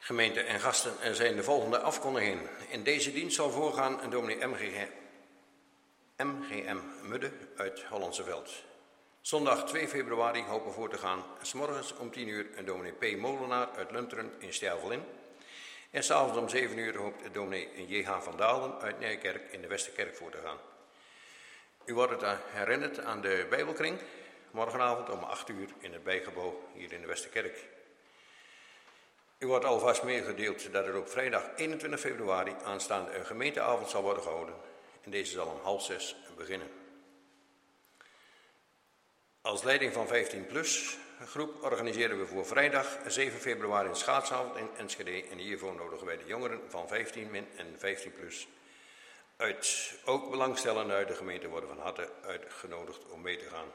Gemeente en gasten, er zijn de volgende afkondigingen. In deze dienst zal voorgaan een dominee MGM Mudde uit Hollandse Veld. Zondag 2 februari hopen voor te gaan. 's Morgens om 10 uur een dominee P. Molenaar uit Lunteren in Stervelin. En s'avonds om 7 uur hoopt de dominee J.H. van Dalen uit Nijkerk in de Westerkerk voor te gaan. U wordt herinnerd aan de Bijbelkring. Morgenavond om 8 uur in het bijgebouw hier in de Westerkerk. U wordt alvast meegedeeld dat er op vrijdag 21 februari aanstaande een gemeenteavond zal worden gehouden. En deze zal om 5:30 beginnen. Als leiding van 15PLUS groep organiseren we voor vrijdag 7 februari een schaatsavond in Enschede. En hiervoor nodigen wij de jongeren van 15 en 15PLUS uit. Ook belangstellenden uit de gemeente worden van harte uitgenodigd om mee te gaan.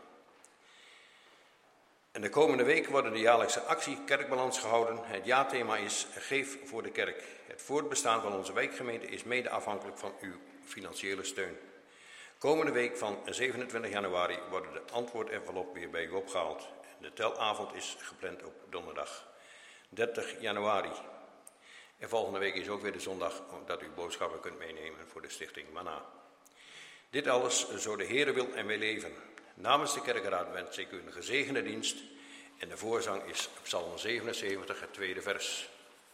En de komende week worden de jaarlijkse actie Kerkbalans gehouden. Het jaarthema is Geef voor de kerk. Het voortbestaan van onze wijkgemeente is mede afhankelijk van uw financiële steun. Komende week van 27 januari worden de antwoordenvelop weer bij u opgehaald. De telavond is gepland op donderdag 30 januari. En volgende week is ook weer de zondag dat u boodschappen kunt meenemen voor de stichting Mana. Dit alles zo de Heere wil en wij leven. Namens de kerkenraad wens ik u een gezegende dienst en de voorzang is Psalm 77, het tweede vers.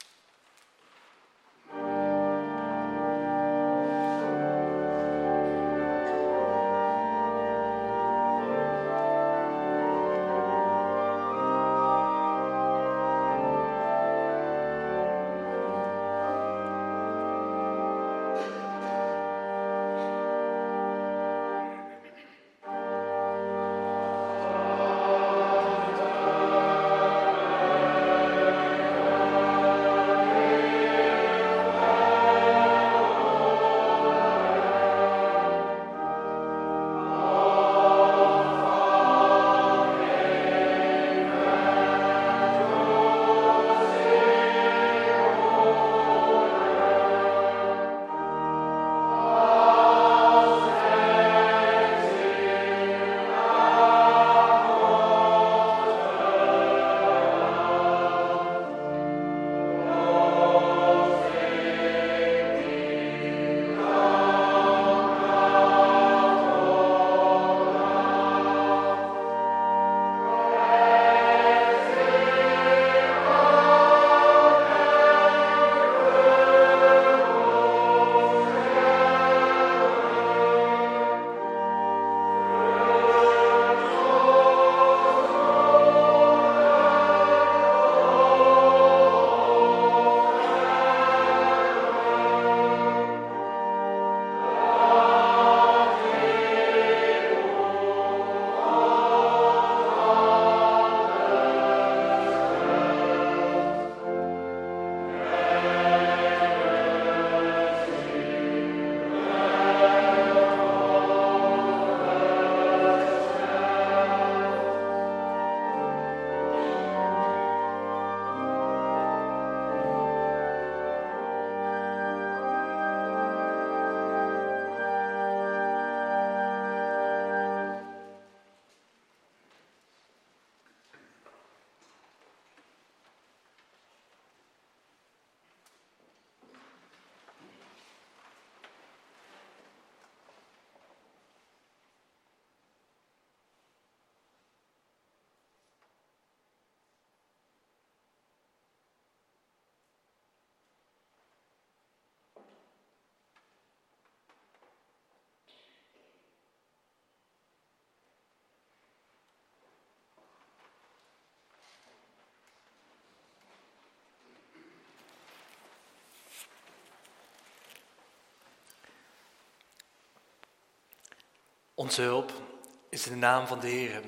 Onze hulp is in de naam van de Heer.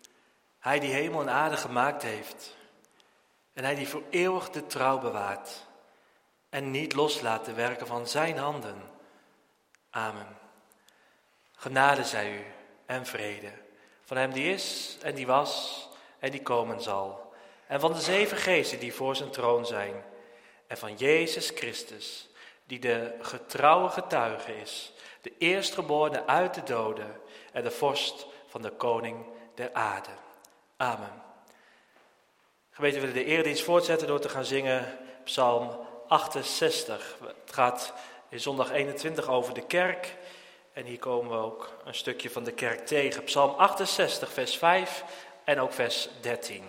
Hij die hemel en aarde gemaakt heeft. En hij die voor eeuwig de trouw bewaart. En niet loslaat de werken van zijn handen. Amen. Genade zij u en vrede. Van hem die is en die was en die komen zal. En van de 7 geesten die voor zijn troon zijn. En van Jezus Christus, die de getrouwe getuige is. De eerstgeborene uit de doden en de vorst van de koning der aarde. Amen. Gemeente, we willen de eredienst voortzetten door te gaan zingen Psalm 68. Het gaat in zondag 21 over de kerk. En hier komen we ook een stukje van de kerk tegen. Psalm 68, vers 5 en ook vers 13.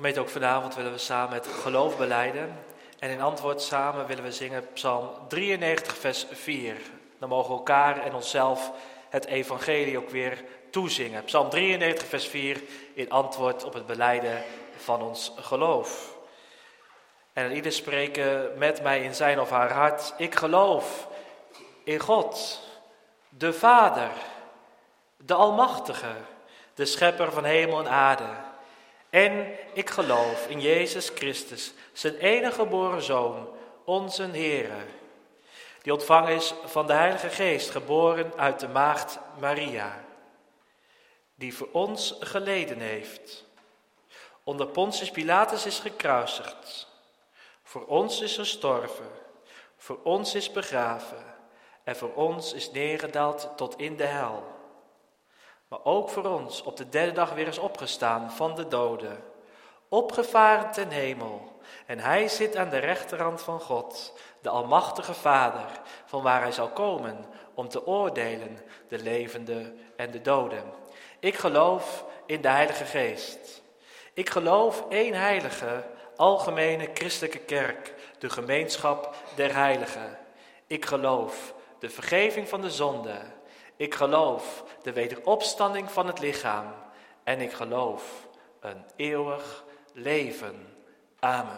Gemeente, ook vanavond willen we samen het geloof belijden. En in antwoord samen willen we zingen Psalm 93 vers 4. Dan mogen we elkaar en onszelf het evangelie ook weer toezingen. Psalm 93 vers 4 in antwoord op het belijden van ons geloof. En ieder spreken met mij in zijn of haar hart. Ik geloof in God, de Vader, de Almachtige, de Schepper van hemel en aarde. En ik geloof in Jezus Christus, zijn enige geboren Zoon, onze Heere, die ontvangen is van de Heilige Geest, geboren uit de maagd Maria, die voor ons geleden heeft, onder Pontius Pilatus is gekruisigd, voor ons is gestorven, voor ons is begraven en voor ons is neergedaald tot in de hel. Maar ook voor ons op de derde dag weer is opgestaan van de doden, opgevaren ten hemel. En hij zit aan de rechterhand van God, de Almachtige Vader, van waar hij zal komen om te oordelen de levenden en de doden. Ik geloof in de Heilige Geest. Ik geloof één heilige, algemene christelijke kerk, de gemeenschap der heiligen. Ik geloof de vergeving van de zonde. Ik geloof de wederopstanding van het lichaam. En ik geloof een eeuwig leven. Amen.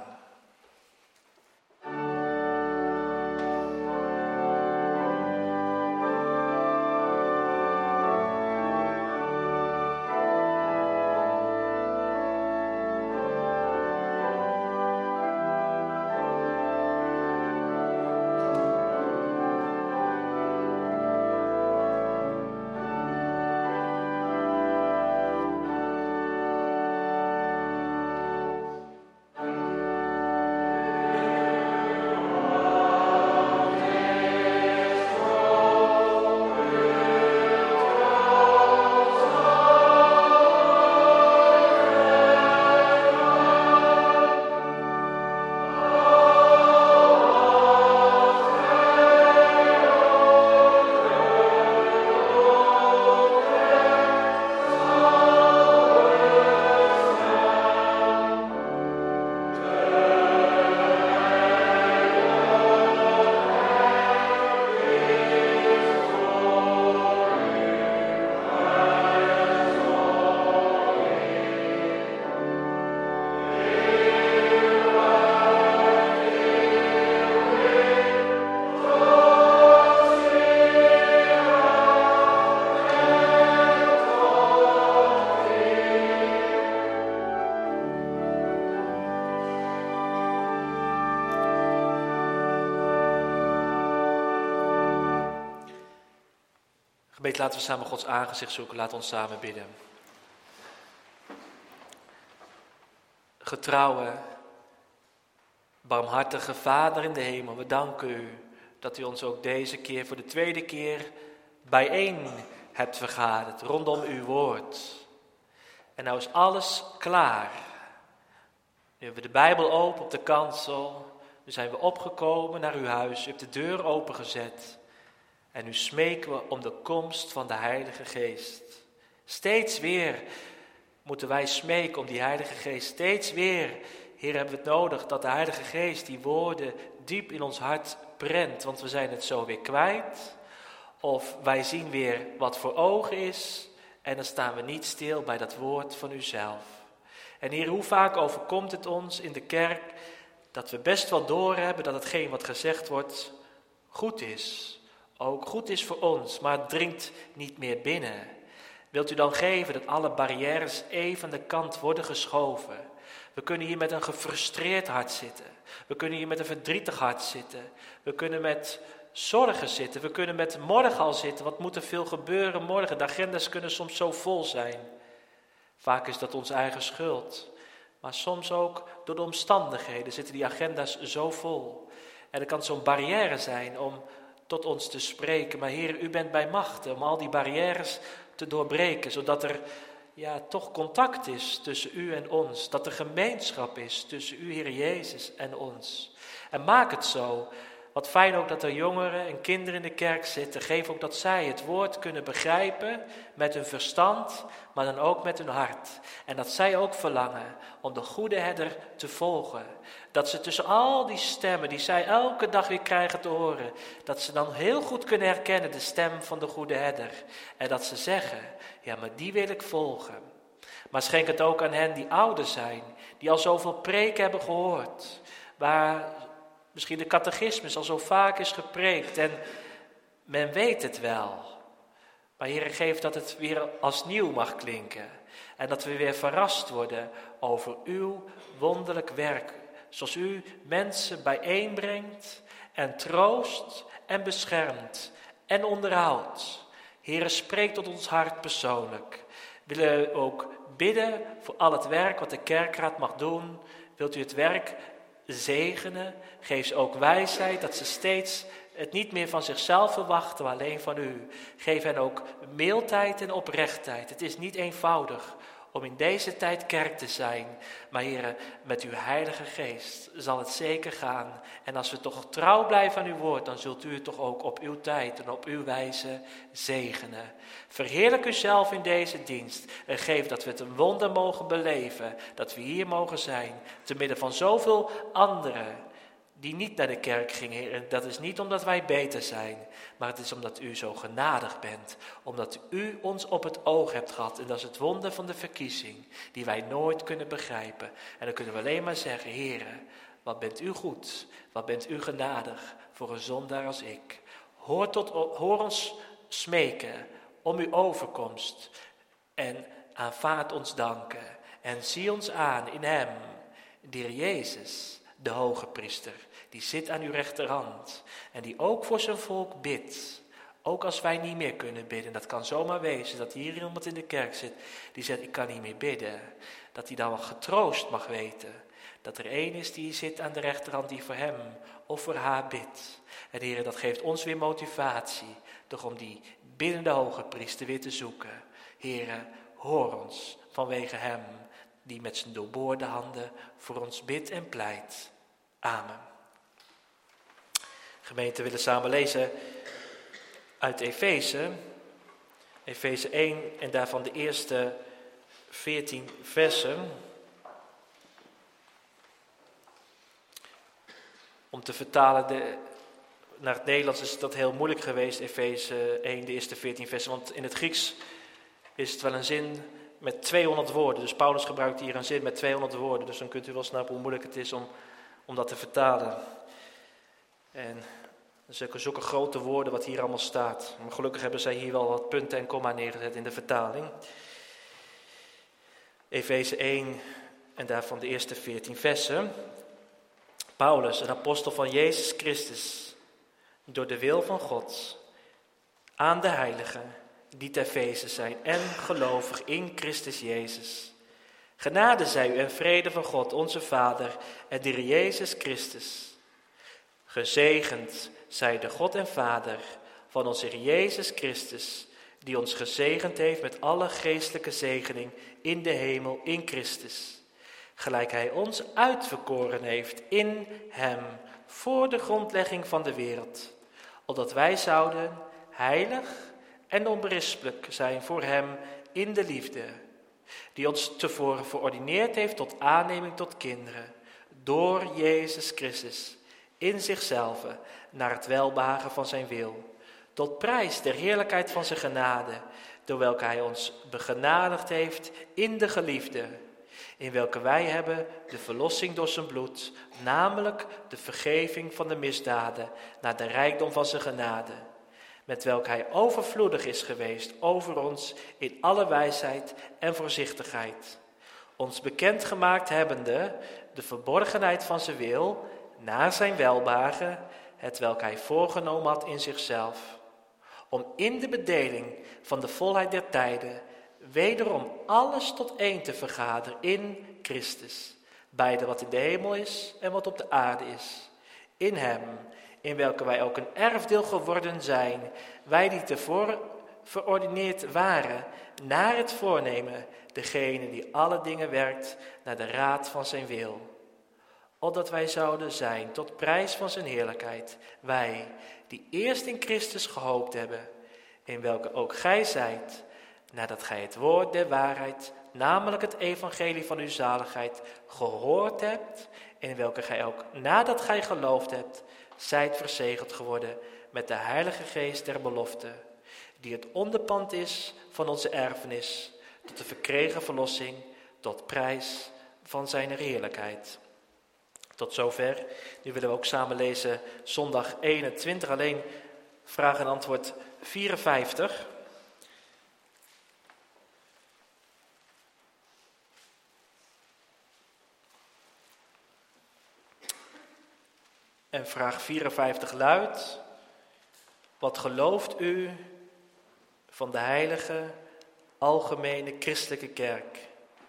Gemeente, laten we samen Gods aangezicht zoeken. Laten we ons samen bidden. Getrouwe, barmhartige Vader in de hemel, we danken u dat u ons ook deze keer voor de tweede keer bijeen hebt vergaderd rondom uw woord. En nou is alles klaar. Nu hebben we de Bijbel open op de kansel. Nu zijn we opgekomen naar uw huis. U hebt de deur opengezet. En nu smeken we om de komst van de Heilige Geest. Steeds weer moeten wij smeken om die Heilige Geest. Steeds weer, Heer, hebben we het nodig dat de Heilige Geest die woorden diep in ons hart prent. Want we zijn het zo weer kwijt. Of wij zien weer wat voor ogen is. En dan staan we niet stil bij dat woord van uzelf. En Heer, hoe vaak overkomt het ons in de kerk dat we best wel doorhebben dat hetgeen wat gezegd wordt goed is. Ook goed is voor ons, maar het dringt niet meer binnen. Wilt u dan geven dat alle barrières even aan de kant worden geschoven? We kunnen hier met een gefrustreerd hart zitten. We kunnen hier met een verdrietig hart zitten. We kunnen met zorgen zitten. We kunnen met morgen al zitten. Wat moet er veel gebeuren morgen? De agendas kunnen soms zo vol zijn. Vaak is dat onze eigen schuld. Maar soms ook door de omstandigheden zitten die agenda's zo vol. En er kan zo'n barrière zijn om tot ons te spreken. Maar Heer, u bent bij machten om al die barrières te doorbreken. Zodat er toch contact is tussen u en ons. Dat er gemeenschap is tussen u, Heer Jezus, en ons. En maak het zo. Wat fijn ook dat er jongeren en kinderen in de kerk zitten. Geef ook dat zij het woord kunnen begrijpen met hun verstand, maar dan ook met hun hart. En dat zij ook verlangen om de goede herder te volgen. Dat ze tussen al die stemmen die zij elke dag weer krijgen te horen, dat ze dan heel goed kunnen herkennen de stem van de goede herder. En dat ze zeggen, ja, maar die wil ik volgen. Maar schenk het ook aan hen die ouder zijn, die al zoveel preken hebben gehoord, waar misschien de catechismus al zo vaak is gepreekt en men weet het wel. Maar Heere, geef dat het weer als nieuw mag klinken. En dat we weer verrast worden over uw wonderlijk werk. Zoals u mensen bijeenbrengt en troost en beschermt en onderhoudt. Heere, spreek tot ons hart persoonlijk. We willen ook bidden voor al het werk wat de kerkraad mag doen. Wilt u het werk zegenen? Geef ze ook wijsheid dat ze steeds het niet meer van zichzelf verwachten, maar alleen van u. Geef hen ook mildheid en oprechtheid. Het is niet eenvoudig om in deze tijd kerk te zijn. Maar Heere, met uw Heilige Geest zal het zeker gaan. En als we toch trouw blijven aan uw woord, dan zult u het toch ook op uw tijd en op uw wijze zegenen. Verheerlijk uzelf in deze dienst. En geef dat we het een wonder mogen beleven. Dat we hier mogen zijn, te midden van zoveel anderen die niet naar de kerk gingen, Heer. En dat is niet omdat wij beter zijn, maar het is omdat u zo genadig bent. Omdat u ons op het oog hebt gehad. En dat is het wonder van de verkiezing, die wij nooit kunnen begrijpen. En dan kunnen we alleen maar zeggen, Heer, wat bent u goed, wat bent u genadig voor een zondaar als ik. Hoor ons smeken om uw overkomst en aanvaard ons danken. En zie ons aan in hem, de Heer Jezus, de hoge priester, die zit aan uw rechterhand en die ook voor zijn volk bidt. Ook als wij niet meer kunnen bidden. Dat kan zomaar wezen dat hier iemand in de kerk zit die zegt, ik kan niet meer bidden. Dat hij dan wel getroost mag weten. Dat er één is die zit aan de rechterhand die voor hem of voor haar bidt. En Heer, dat geeft ons weer motivatie. Toch om die biddende hoge priester weer te zoeken. Heer, hoor ons vanwege hem die met zijn doorboorde handen voor ons bidt en pleit. Amen. Gemeente, we willen samen lezen uit Efeze 1 en daarvan de eerste 14 versen. Om te vertalen naar het Nederlands is dat heel moeilijk geweest, Efeze 1, de eerste 14 versen. Want in het Grieks is het wel een zin met 200 woorden. Dus Paulus gebruikt hier een zin met 200 woorden. Dus dan kunt u wel snappen hoe moeilijk het is om dat te vertalen. En zulke grote woorden wat hier allemaal staat. Maar gelukkig hebben zij hier wel wat punten en komma neergezet in de vertaling. Efeze 1 en daarvan de eerste 14 versen. Paulus, een apostel van Jezus Christus, door de wil van God, aan de heiligen die te Efeze zijn en gelovig in Christus Jezus. Genade zij u en vrede van God, onze Vader en de Heer Jezus Christus. Gezegend zij de God en Vader van onze Heer Jezus Christus, die ons gezegend heeft met alle geestelijke zegening in de hemel in Christus. Gelijk hij ons uitverkoren heeft in hem voor de grondlegging van de wereld, opdat wij zouden heilig en onberispelijk zijn voor hem in de liefde, die ons tevoren verordineerd heeft tot aanneming tot kinderen, door Jezus Christus, in zichzelf, naar het welbehagen van zijn wil, tot prijs der heerlijkheid van zijn genade, door welke hij ons begenadigd heeft in de geliefde, in welke wij hebben de verlossing door zijn bloed, namelijk de vergeving van de misdaden, naar de rijkdom van zijn genade, met welke hij overvloedig is geweest over ons in alle wijsheid en voorzichtigheid, ons bekendgemaakt hebbende de verborgenheid van zijn wil, naar zijn welbehagen, hetwelk hij voorgenomen had in zichzelf, om in de bedeling van de volheid der tijden wederom alles tot één te vergaderen in Christus, beide wat in de hemel is en wat op de aarde is, in hem, in welke wij ook een erfdeel geworden zijn, wij die tevoren verordineerd waren, naar het voornemen, degene die alle dingen werkt naar de raad van zijn wil, opdat wij zouden zijn tot prijs van zijn heerlijkheid. Wij, die eerst in Christus gehoopt hebben, in welke ook gij zijt, nadat gij het woord der waarheid, namelijk het evangelie van uw zaligheid, gehoord hebt, in welke gij ook, nadat gij geloofd hebt, zijt verzegeld geworden met de Heilige Geest der belofte, die het onderpand is van onze erfenis, tot de verkregen verlossing, tot prijs van zijn heerlijkheid. Tot zover. Nu willen we ook samen lezen zondag 21, alleen vraag en antwoord 54. En vraag 54 luidt: wat gelooft u van de heilige, algemene christelijke kerk?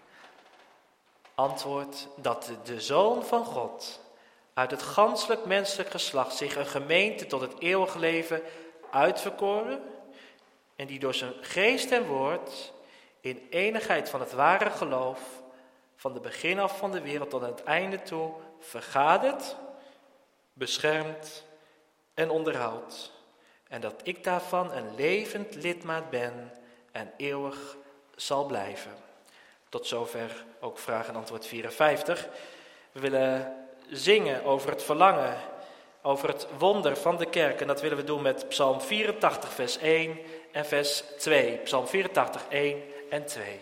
Antwoord: dat de Zoon van God uit het ganselijk menselijk geslacht zich een gemeente tot het eeuwige leven uitverkoren en die door zijn geest en woord in enigheid van het ware geloof van de begin af van de wereld tot aan het einde toe vergadert, beschermt en onderhoudt. En dat ik daarvan een levend lidmaat ben en eeuwig zal blijven. Tot zover ook vraag en antwoord 54. We willen zingen over het verlangen, over het wonder van de kerk. En dat willen we doen met Psalm 84 vers 1 en vers 2. Psalm 84, 1 en 2.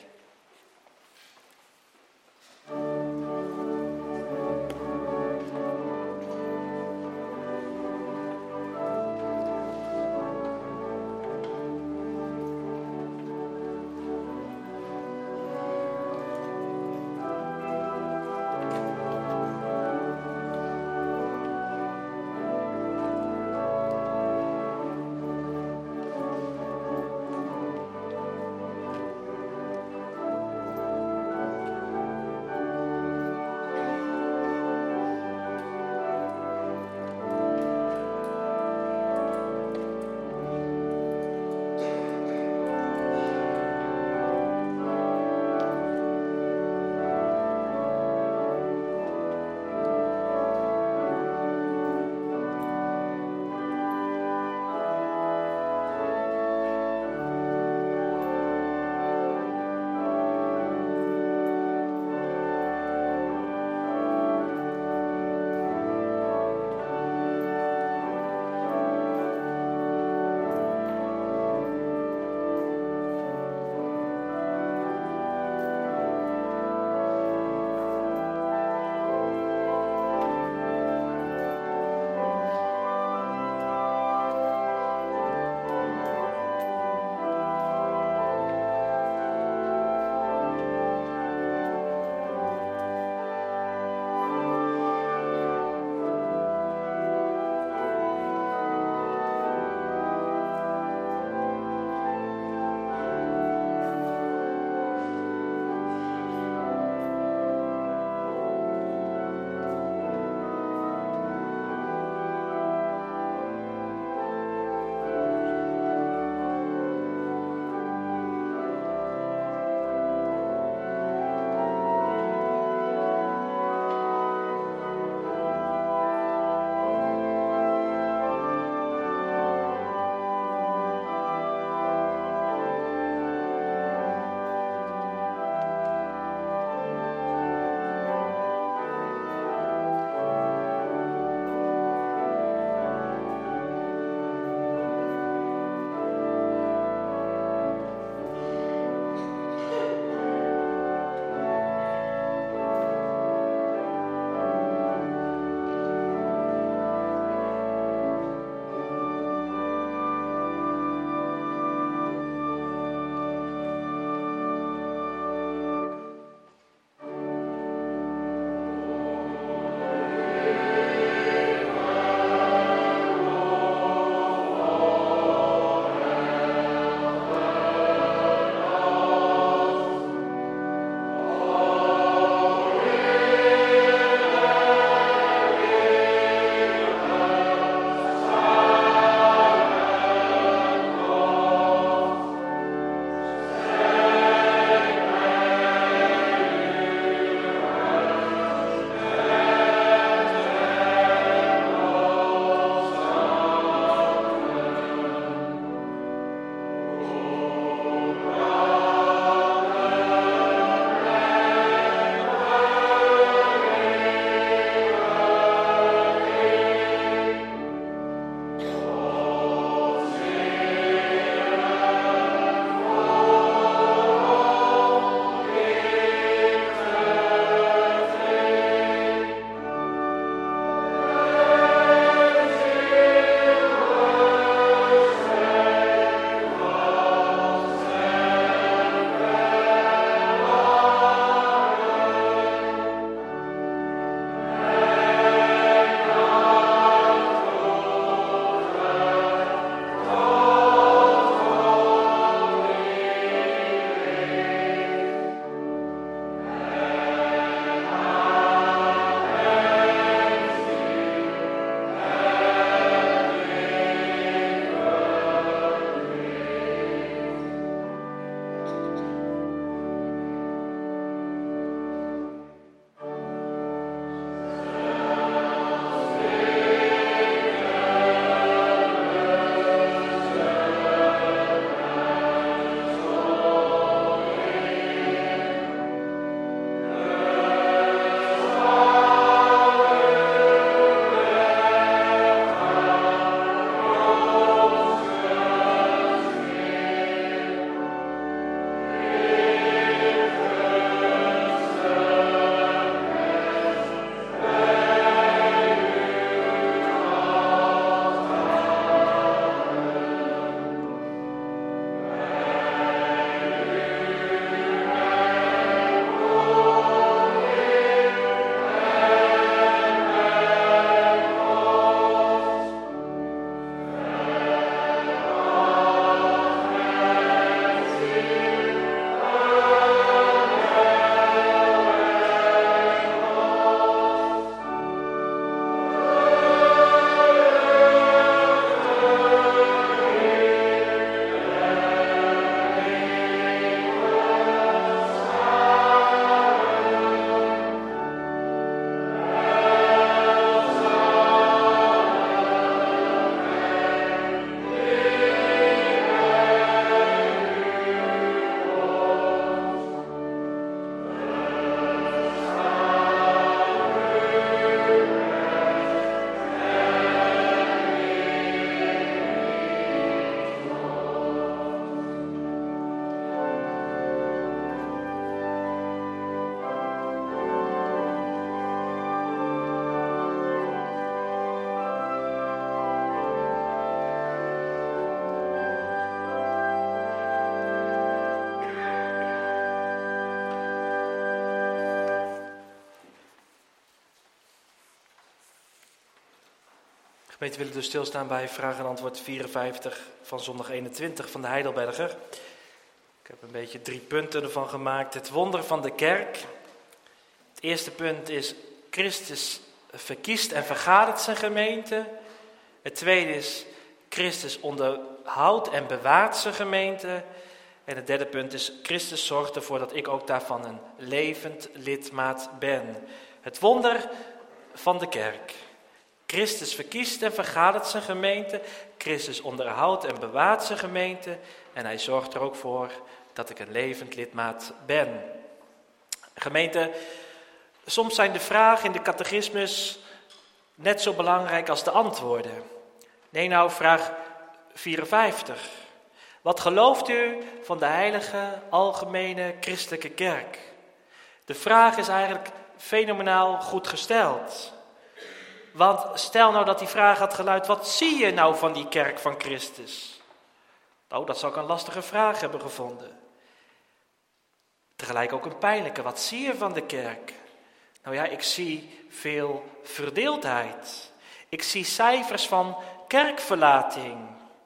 Gemeente, willen dus stilstaan bij vraag en antwoord 54 van zondag 21 van de Heidelberger. Ik heb een beetje 3 punten ervan gemaakt. Het wonder van de kerk. Het eerste punt is: Christus verkiest en vergadert zijn gemeente. Het tweede is: Christus onderhoudt en bewaart zijn gemeente. En het derde punt is: Christus zorgt ervoor dat ik ook daarvan een levend lidmaat ben. Het wonder van de kerk. Christus verkiest en vergadert zijn gemeente. Christus onderhoudt en bewaart zijn gemeente. En hij zorgt er ook voor dat ik een levend lidmaat ben. Gemeente, soms zijn de vragen in de catechismus net zo belangrijk als de antwoorden. Neem nou vraag 54. Wat gelooft u van de heilige, algemene, christelijke kerk? De vraag is eigenlijk fenomenaal goed gesteld. Want stel nou dat die vraag had geluid: wat zie je nou van die kerk van Christus? Nou, dat zou ik een lastige vraag hebben gevonden. Tegelijk ook een pijnlijke: wat zie je van de kerk? Nou ja, ik zie veel verdeeldheid. Ik zie cijfers van kerkverlating.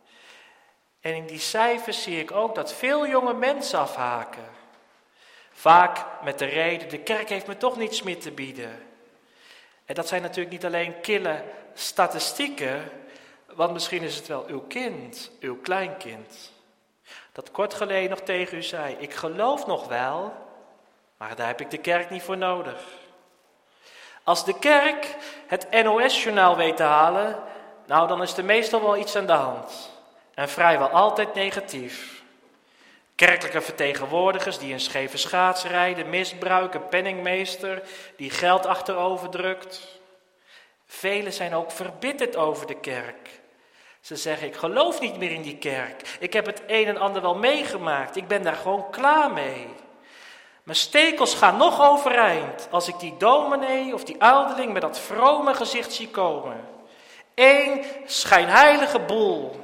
En in die cijfers zie ik ook dat veel jonge mensen afhaken. Vaak met de reden: de kerk heeft me toch niets meer te bieden. En dat zijn natuurlijk niet alleen kille statistieken, want misschien is het wel uw kind, uw kleinkind, dat kort geleden nog tegen u zei: ik geloof nog wel, maar daar heb ik de kerk niet voor nodig. Als de kerk het NOS-journaal weet te halen, nou dan is er meestal wel iets aan de hand. En vrijwel altijd negatief. Kerkelijke vertegenwoordigers die een scheve schaats rijden, misbruiken, penningmeester die geld achterover drukt. Velen zijn ook verbitterd over de kerk. Ze zeggen: ik geloof niet meer in die kerk. Ik heb het een en ander wel meegemaakt. Ik ben daar gewoon klaar mee. Mijn stekels gaan nog overeind als ik die dominee of die ouderling met dat vrome gezicht zie komen. Eén schijnheilige boel.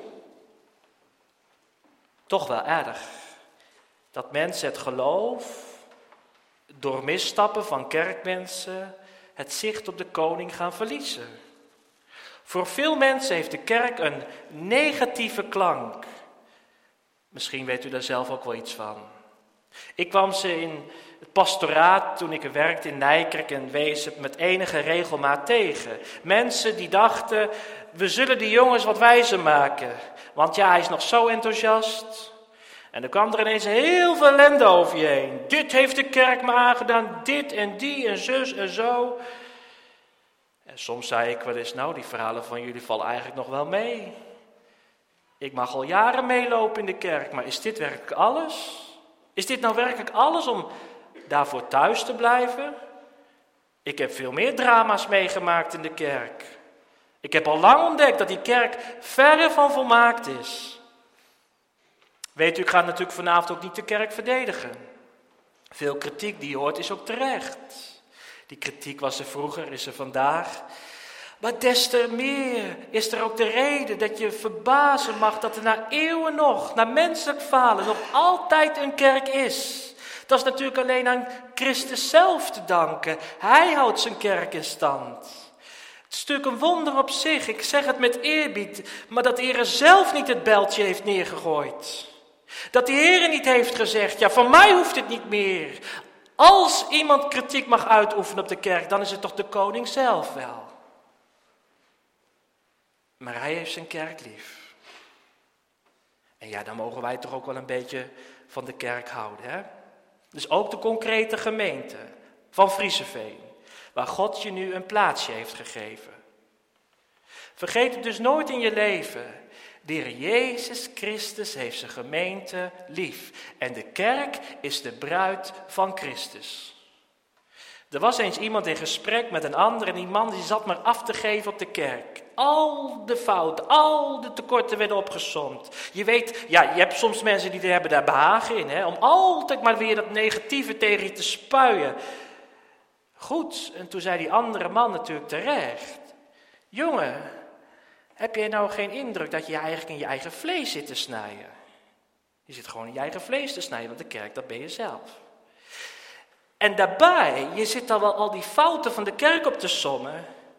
Toch wel erg dat mensen het geloof, door misstappen van kerkmensen, het zicht op de koning gaan verliezen. Voor veel mensen heeft de kerk een negatieve klank. Misschien weet u daar zelf ook wel iets van. Ik kwam ze in het pastoraat, toen ik er werkte in Nijkerk en Weesp, met enige regelmaat tegen. Mensen die dachten: we zullen die jongens wat wijzer maken. Want ja, hij is nog zo enthousiast. En er kwam er ineens heel veel ellende over je heen. Dit heeft de kerk me aangedaan, dit en die en zus en zo. En soms zei ik wel eens: nou, die verhalen van jullie vallen eigenlijk nog wel mee. Ik mag al jaren meelopen in de kerk, maar is dit werkelijk alles? Is dit nou werkelijk alles om daarvoor thuis te blijven? Ik heb veel meer drama's meegemaakt in de kerk. Ik heb al lang ontdekt dat die kerk verre van volmaakt is. Weet u, ik ga natuurlijk vanavond ook niet de kerk verdedigen. Veel kritiek die je hoort is ook terecht. Die kritiek was er vroeger, is er vandaag. Maar des te meer is er ook de reden dat je verbazen mag dat er na eeuwen nog, na menselijk falen, nog altijd een kerk is. Dat is natuurlijk alleen aan Christus zelf te danken. Hij houdt zijn kerk in stand. Het is natuurlijk een wonder op zich, ik zeg het met eerbied, maar dat de Heer zelf niet het bijltje heeft neergegooid. Dat de Heer niet heeft gezegd: ja, van mij hoeft het niet meer. Als iemand kritiek mag uitoefenen op de kerk, dan is het toch de koning zelf wel. Maar hij heeft zijn kerk lief. En ja, dan mogen wij toch ook wel een beetje van de kerk houden, hè? Dus ook de concrete gemeente van Frieseveen, waar God je nu een plaatsje heeft gegeven. Vergeet het dus nooit in je leven. De Heer Jezus Christus heeft zijn gemeente lief. En de kerk is de bruid van Christus. Er was eens iemand in gesprek met een ander en die man die zat maar af te geven op de kerk. Al de fouten, al de tekorten werden opgesomd. Je weet, ja, je hebt soms mensen die hebben daar behagen in, hè, om altijd maar weer dat negatieve tegen je te spuien. Goed, en toen zei die andere man natuurlijk terecht: jongen, heb jij nou geen indruk dat je eigenlijk in je eigen vlees zit te snijden? Je zit gewoon in je eigen vlees te snijden, want de kerk, dat ben je zelf. En daarbij, je zit dan wel al die fouten van de kerk op te sommen,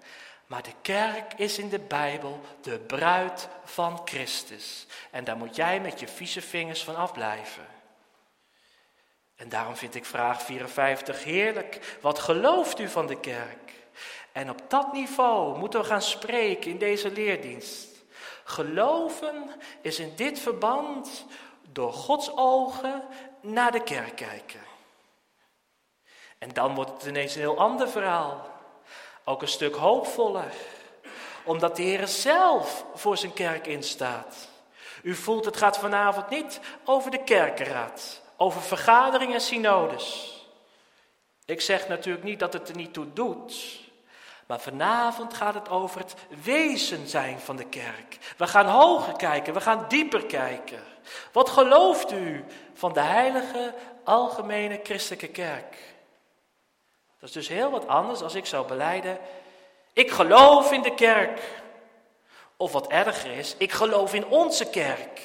Maar de kerk is in de Bijbel de bruid van Christus. En daar moet jij met je vieze vingers van afblijven. En daarom vind ik vraag 54 heerlijk. Wat gelooft u van de kerk? En op dat niveau moeten we gaan spreken in deze leerdienst. Geloven is in dit verband door Gods ogen naar de kerk kijken. En dan wordt het ineens een heel ander verhaal. Ook een stuk hoopvoller. Omdat de Heer zelf voor zijn kerk instaat. U voelt, het gaat vanavond niet over de kerkenraad. Over vergaderingen en synodes. Ik zeg natuurlijk niet dat het er niet toe doet. Maar vanavond gaat het over het wezen zijn van de kerk. We gaan hoger kijken, we gaan dieper kijken. Wat gelooft u van de heilige, algemene christelijke kerk? Dat is dus heel wat anders als ik zou belijden, ik geloof in de kerk. Of wat erger is, ik geloof in onze kerk.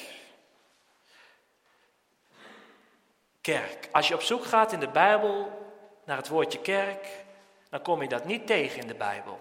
Kerk. Als je op zoek gaat in de Bijbel naar het woordje kerk, dan kom je dat niet tegen in de Bijbel.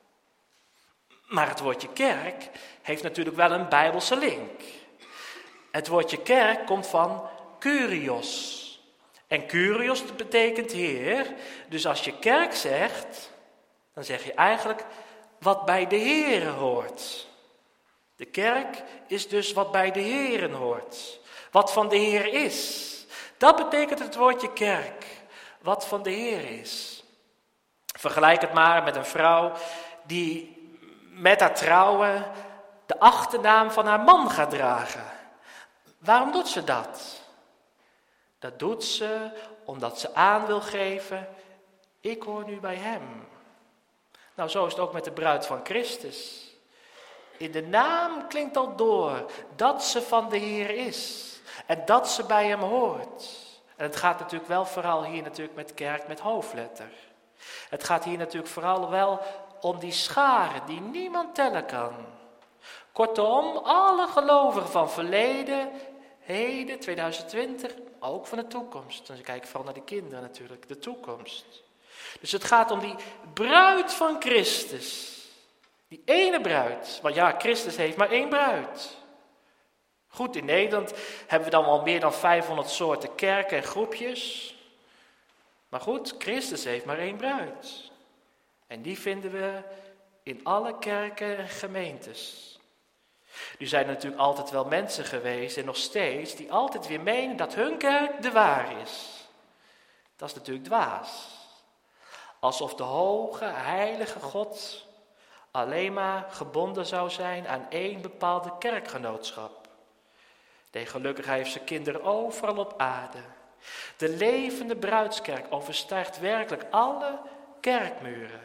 Maar het woordje kerk heeft natuurlijk wel een Bijbelse link. Het woordje kerk komt van kurios. En kurios betekent Heer. Dus als je kerk zegt, dan zeg je eigenlijk wat bij de Heere hoort. De kerk is dus wat bij de Heeren hoort. Wat van de Heer is. Dat betekent het woordje kerk. Wat van de Heer is. Vergelijk het maar met een vrouw die met haar trouwen de achternaam van haar man gaat dragen. Waarom doet ze dat? Dat doet ze omdat ze aan wil geven, ik hoor nu bij hem. Nou, zo is het ook met de bruid van Christus. In de naam klinkt al door dat ze van de Heer is. En dat ze bij hem hoort. En het gaat natuurlijk wel vooral hier natuurlijk met kerk met hoofdletter. Het gaat hier natuurlijk vooral wel om die scharen die niemand tellen kan. Kortom, alle gelovigen van verleden, heden, 2020, ook van de toekomst. Dan kijk ik vooral naar de kinderen natuurlijk, de toekomst. Dus het gaat om die bruid van Christus. Die ene bruid. Want ja, Christus heeft maar één bruid. Goed, in Nederland hebben we dan al meer dan 500 soorten kerken en groepjes. Maar goed, Christus heeft maar één bruid. En die vinden we in alle kerken en gemeentes. Nu zijn er natuurlijk altijd wel mensen geweest en nog steeds die altijd weer menen dat hun kerk de waar is. Dat is natuurlijk dwaas. Alsof de hoge, heilige God alleen maar gebonden zou zijn aan één bepaalde kerkgenootschap. Nee, gelukkig hij heeft zijn kinderen overal op aarde. De levende bruidskerk overstijgt werkelijk alle kerkmuren.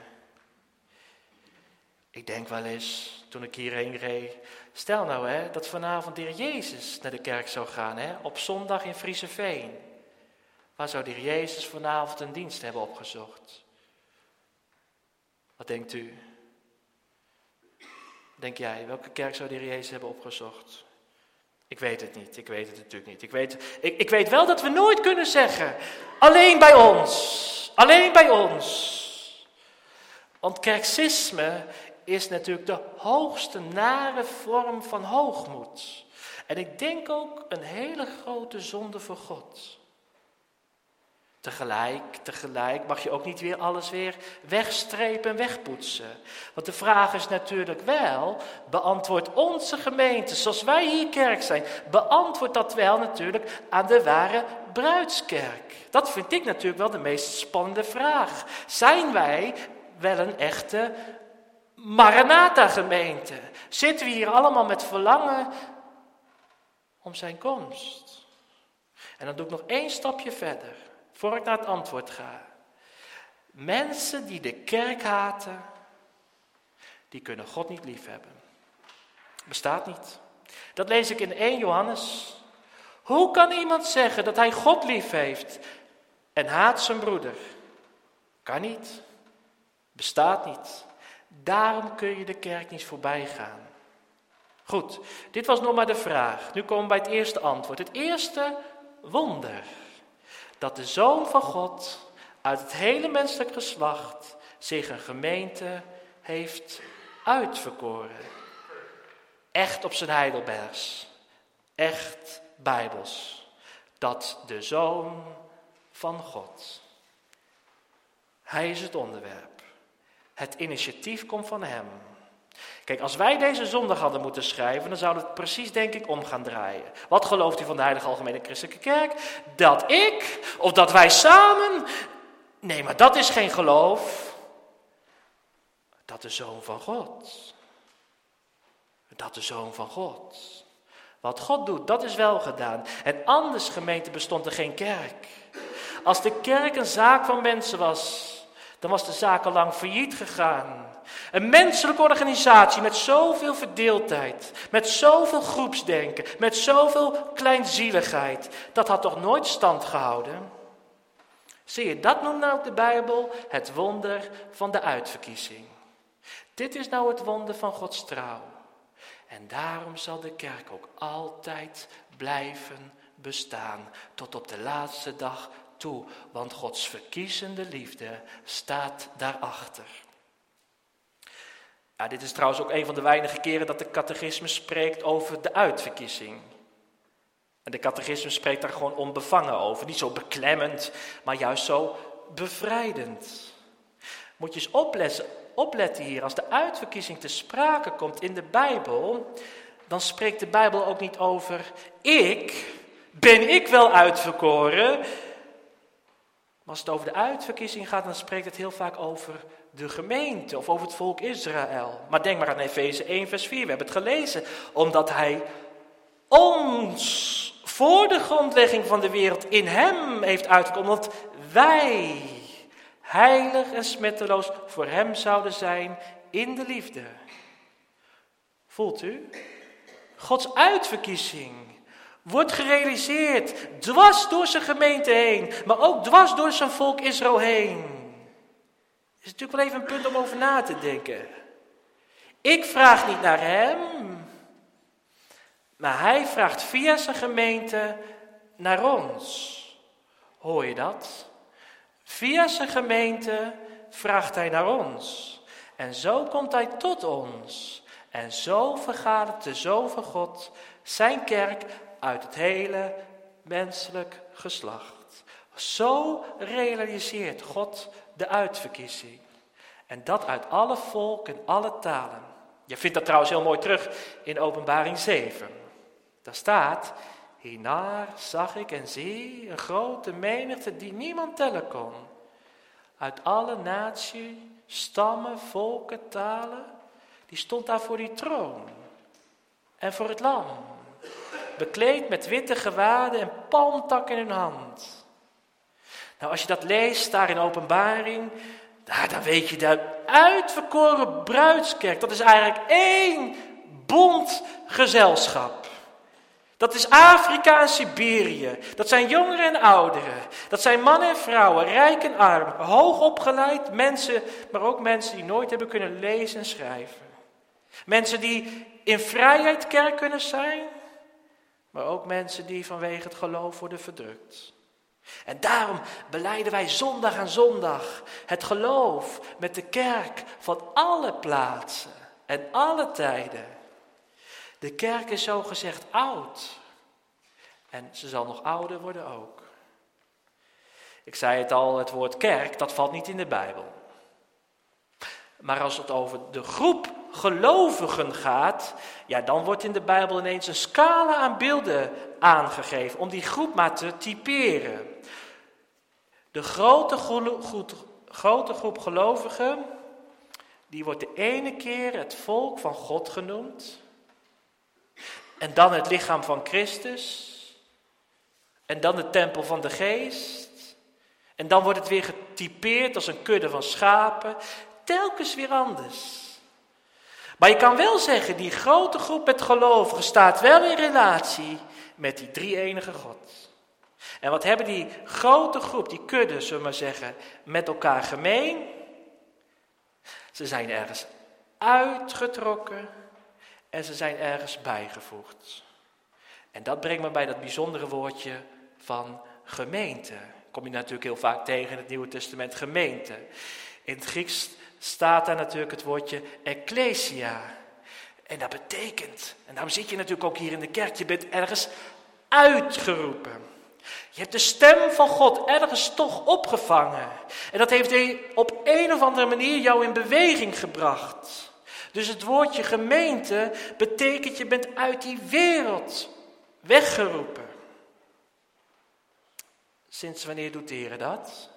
Ik denk wel eens, toen ik hierheen reed, stel nou dat vanavond de Heer Jezus naar de kerk zou gaan, op zondag in Frieseveen. Waar zou de Heer Jezus vanavond een dienst hebben opgezocht? Wat denkt u? Denk jij, welke kerk zou de Heer Jezus hebben opgezocht? Ik weet het niet, ik weet het natuurlijk niet. Ik weet wel dat we nooit kunnen zeggen, alleen bij ons. Want kerksisme is natuurlijk de hoogste nare vorm van hoogmoed. En ik denk ook een hele grote zonde voor God. Tegelijk mag je ook niet weer alles weer wegstrepen en wegpoetsen. Want de vraag is natuurlijk wel, beantwoordt onze gemeente, zoals wij hier kerk zijn, beantwoordt dat wel natuurlijk aan de ware bruidskerk? Dat vind ik natuurlijk wel de meest spannende vraag. Zijn wij wel een echte Maranatha-gemeente? Zitten we hier allemaal met verlangen om zijn komst? En dan doe ik nog 1 stapje verder. Voor ik naar het antwoord ga. Mensen die de kerk haten, die kunnen God niet liefhebben. Bestaat niet. Dat lees ik in 1 Johannes. Hoe kan iemand zeggen dat hij God lief heeft en haat zijn broeder? Kan niet. Bestaat niet. Daarom kun je de kerk niet voorbij gaan. Goed, dit was nog maar de vraag. Nu komen we bij het eerste antwoord. Het eerste wonder. Dat de Zoon van God uit het hele menselijk geslacht zich een gemeente heeft uitverkoren. Echt op zijn Heidelbergs. Echt bijbels. Dat de Zoon van God. Hij is het onderwerp. Het initiatief komt van hem. Kijk, als wij deze zondag hadden moeten schrijven, dan zou het precies, denk ik, om gaan draaien. Wat gelooft u van de Heilige Algemene Christelijke Kerk? Dat ik, of dat wij samen? Nee, maar dat is geen geloof. Dat de Zoon van God. Dat de Zoon van God. Wat God doet, dat is wel gedaan. En anders, gemeente, bestond er geen kerk. Als de kerk een zaak van mensen was, dan was de zaak al lang failliet gegaan. Een menselijke organisatie met zoveel verdeeldheid, met zoveel groepsdenken, met zoveel kleinzieligheid, dat had toch nooit stand gehouden? Zie je, dat noemt nou de Bijbel het wonder van de uitverkiezing. Dit is nou het wonder van Gods trouw. En daarom zal de kerk ook altijd blijven bestaan, tot op de laatste dag toe, want Gods verkiezende liefde staat daarachter. Ja, dit is trouwens ook een van de weinige keren dat de catechismus spreekt over de uitverkiezing. En de catechismus spreekt daar gewoon onbevangen over, niet zo beklemmend, maar juist zo bevrijdend. Moet je eens opletten hier, als de uitverkiezing te sprake komt in de Bijbel, dan spreekt de Bijbel ook niet over ben ik wel uitverkoren? Maar als het over de uitverkiezing gaat, dan spreekt het heel vaak over de gemeente of over het volk Israël. Maar denk maar aan Efeze 1 vers 4, we hebben het gelezen. Omdat hij ons voor de grondlegging van de wereld in hem heeft uitgekomen. Omdat wij heilig en smetteloos voor hem zouden zijn in de liefde. Voelt u? Gods uitverkiezing wordt gerealiseerd dwars door zijn gemeente heen, maar ook dwars door zijn volk Israël heen. Het is natuurlijk wel even een punt om over na te denken. Ik vraag niet naar hem, maar hij vraagt via zijn gemeente naar ons. Hoor je dat? Via zijn gemeente vraagt hij naar ons. En zo komt hij tot ons. En zo vergadert de Zoon van God zijn kerk uit het hele menselijk geslacht. Zo realiseert God de uitverkiezing. En dat uit alle volken en alle talen. Je vindt dat trouwens heel mooi terug in Openbaring 7. Daar staat: hiernaar zag ik en zie een grote menigte die niemand tellen kon. Uit alle naties, stammen, volken, talen. Die stond daar voor die troon. En voor het lam. Bekleed met witte gewaden en palmtakken in hun hand. Nou, als je dat leest daar in Openbaring, dan weet je, de uitverkoren bruidskerk, dat is eigenlijk één bond gezelschap. Dat is Afrika en Siberië. Dat zijn jongeren en ouderen. Dat zijn mannen en vrouwen, rijk en arm, hoog opgeleid mensen, maar ook mensen die nooit hebben kunnen lezen en schrijven. Mensen die in vrijheid kerk kunnen zijn, maar ook mensen die vanwege het geloof worden verdrukt. En daarom belijden wij zondag aan zondag het geloof met de kerk van alle plaatsen en alle tijden. De kerk is zogezegd oud. En ze zal nog ouder worden ook. Ik zei het al, het woord kerk, dat valt niet in de Bijbel. Maar als het over de groep gelovigen gaat, ja, dan wordt in de Bijbel ineens een scala aan beelden aangegeven om die groep maar te typeren. De grote groep gelovigen, die wordt de ene keer het volk van God genoemd. En dan het lichaam van Christus. En dan de tempel van de geest. En dan wordt het weer getypeerd als een kudde van schapen. Telkens weer anders. Maar je kan wel zeggen, die grote groep met gelovigen staat wel in relatie met die drie-enige God. En wat hebben die grote groep, die kudde, zullen we maar zeggen, met elkaar gemeen? Ze zijn ergens uitgetrokken en ze zijn ergens bijgevoegd. En dat brengt me bij dat bijzondere woordje van gemeente. Kom je natuurlijk heel vaak tegen in het Nieuwe Testament, gemeente. In het Grieks staat daar natuurlijk het woordje ecclesia. En dat betekent, en daarom zit je natuurlijk ook hier in de kerk, je bent ergens uitgeroepen. Je hebt de stem van God ergens toch opgevangen. En dat heeft hij op een of andere manier jou in beweging gebracht. Dus het woordje gemeente betekent je bent uit die wereld weggeroepen. Sinds wanneer doet de Heer dat?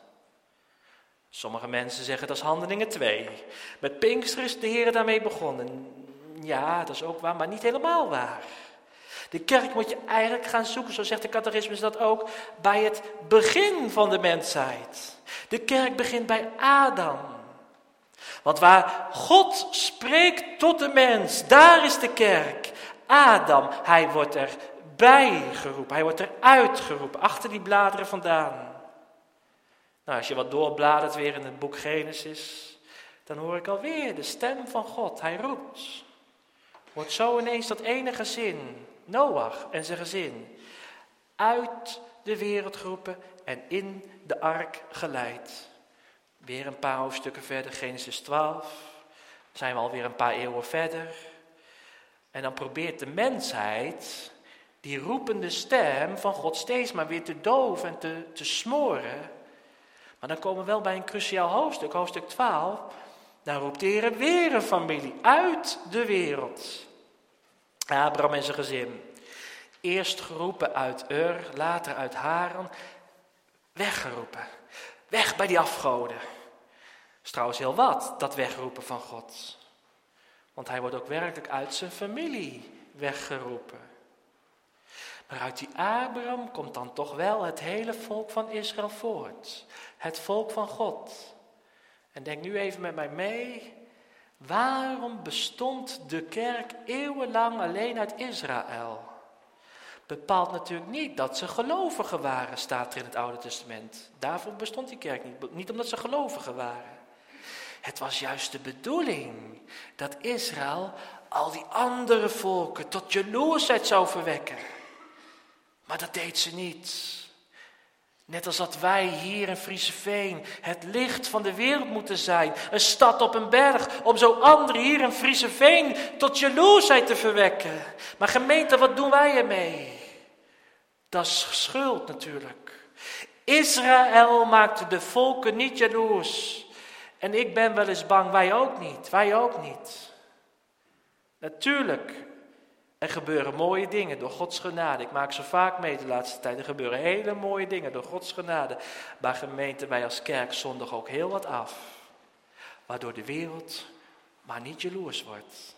Sommige mensen zeggen dat is Handelingen 2. Met Pinkster is de Heer daarmee begonnen. Ja, dat is ook waar, maar niet helemaal waar. De kerk moet je eigenlijk gaan zoeken, zo zegt de catechismus dat ook, bij het begin van de mensheid. De kerk begint bij Adam. Want waar God spreekt tot de mens, daar is de kerk. Adam, hij wordt erbij geroepen, hij wordt eruit geroepen, achter die bladeren vandaan. Nou, als je wat doorbladert weer in het boek Genesis, dan hoor ik alweer de stem van God, hij roept. Wordt zo ineens dat ene gezin, Noach en zijn gezin, uit de wereld geroepen en in de ark geleid. Weer een paar hoofdstukken verder, Genesis 12, zijn we alweer een paar eeuwen verder. En dan probeert de mensheid die roepende stem van God steeds maar weer te doven en te smoren. Maar dan komen we wel bij een cruciaal hoofdstuk, hoofdstuk 12. Dan roept de Heer weer een familie uit de wereld. Abraham en zijn gezin. Eerst geroepen uit Ur, later uit Haran. Weggeroepen. Weg bij die afgoden. Dat is trouwens heel wat, dat wegroepen van God. Want hij wordt ook werkelijk uit zijn familie weggeroepen. Maar uit die Abraham komt dan toch wel het hele volk van Israël voort. Het volk van God. En denk nu even met mij mee. Waarom bestond de kerk eeuwenlang alleen uit Israël? Bepaalt natuurlijk niet dat ze gelovigen waren, staat er in het Oude Testament. Daarvoor bestond die kerk niet. Niet omdat ze gelovigen waren. Het was juist de bedoeling dat Israël al die andere volken tot jaloersheid zou verwekken. Maar dat deed ze niet. Net als dat wij hier in Frieseveen het licht van de wereld moeten zijn. Een stad op een berg, om zo anderen hier in Frieseveen tot jaloersheid te verwekken. Maar gemeente, wat doen wij ermee? Dat is schuld natuurlijk. Israël maakte de volken niet jaloers. En ik ben wel eens bang, wij ook niet. Natuurlijk, er gebeuren mooie dingen door Gods genade. Ik maak zo vaak mee de laatste tijd. Er gebeuren hele mooie dingen door Gods genade. Maar gemeente, wij als kerk zondigen ook heel wat af. Waardoor de wereld maar niet jaloers wordt.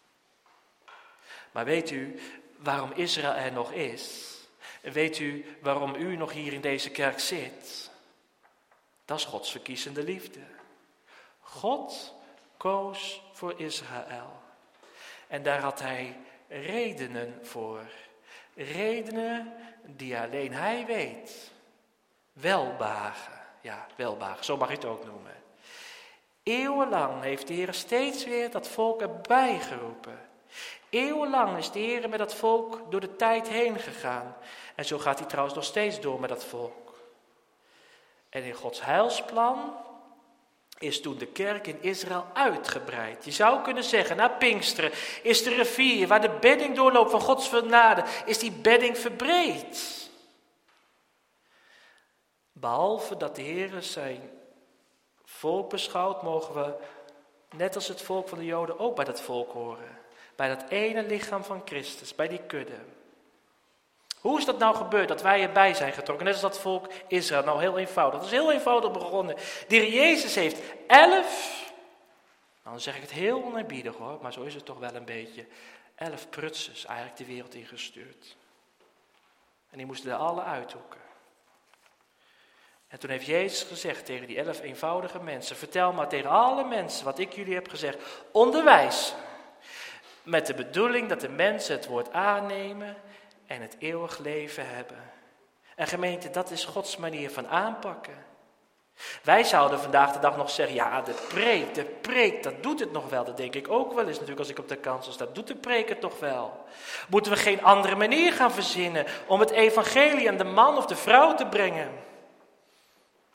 Maar weet u waarom Israël er nog is? En weet u waarom u nog hier in deze kerk zit? Dat is Gods verkiezende liefde. God koos voor Israël. En daar had hij redenen voor. Redenen die alleen hij weet. Welbehagen. Ja, welbehagen, zo mag je het ook noemen. Eeuwenlang heeft de Heer steeds weer dat volk erbij geroepen. Eeuwenlang is de Heer met dat volk door de tijd heen gegaan. En zo gaat hij trouwens nog steeds door met dat volk. En in Gods heilsplan is toen de kerk in Israël uitgebreid. Je zou kunnen zeggen, na Pinksteren is de rivier waar de bedding doorloopt van Gods genade, is die bedding verbreed. Behalve dat de Heer zijn volk beschouwt, mogen we, net als het volk van de Joden, ook bij dat volk horen. Bij dat ene lichaam van Christus, bij die kudde. Hoe is dat nou gebeurd, dat wij erbij zijn getrokken, net als dat volk Israël? Nou, heel eenvoudig. Dat is heel eenvoudig begonnen. De Heer Jezus heeft 11, dan zeg ik het heel oneerbiedig hoor, maar zo is het toch wel een beetje, 11 prutsers eigenlijk de wereld ingestuurd. En die moesten er alle uithoeken. En toen heeft Jezus gezegd tegen die 11 eenvoudige mensen, vertel maar tegen alle mensen wat ik jullie heb gezegd, onderwijs ze. Met de bedoeling dat de mensen het woord aannemen en het eeuwig leven hebben. En gemeente, dat is Gods manier van aanpakken. Wij zouden vandaag de dag nog zeggen, ja, de preek, dat doet het nog wel. Dat denk ik ook wel eens natuurlijk als ik op de kansel sta. Doet de preek het toch wel? Moeten we geen andere manier gaan verzinnen om het evangelie aan de man of de vrouw te brengen?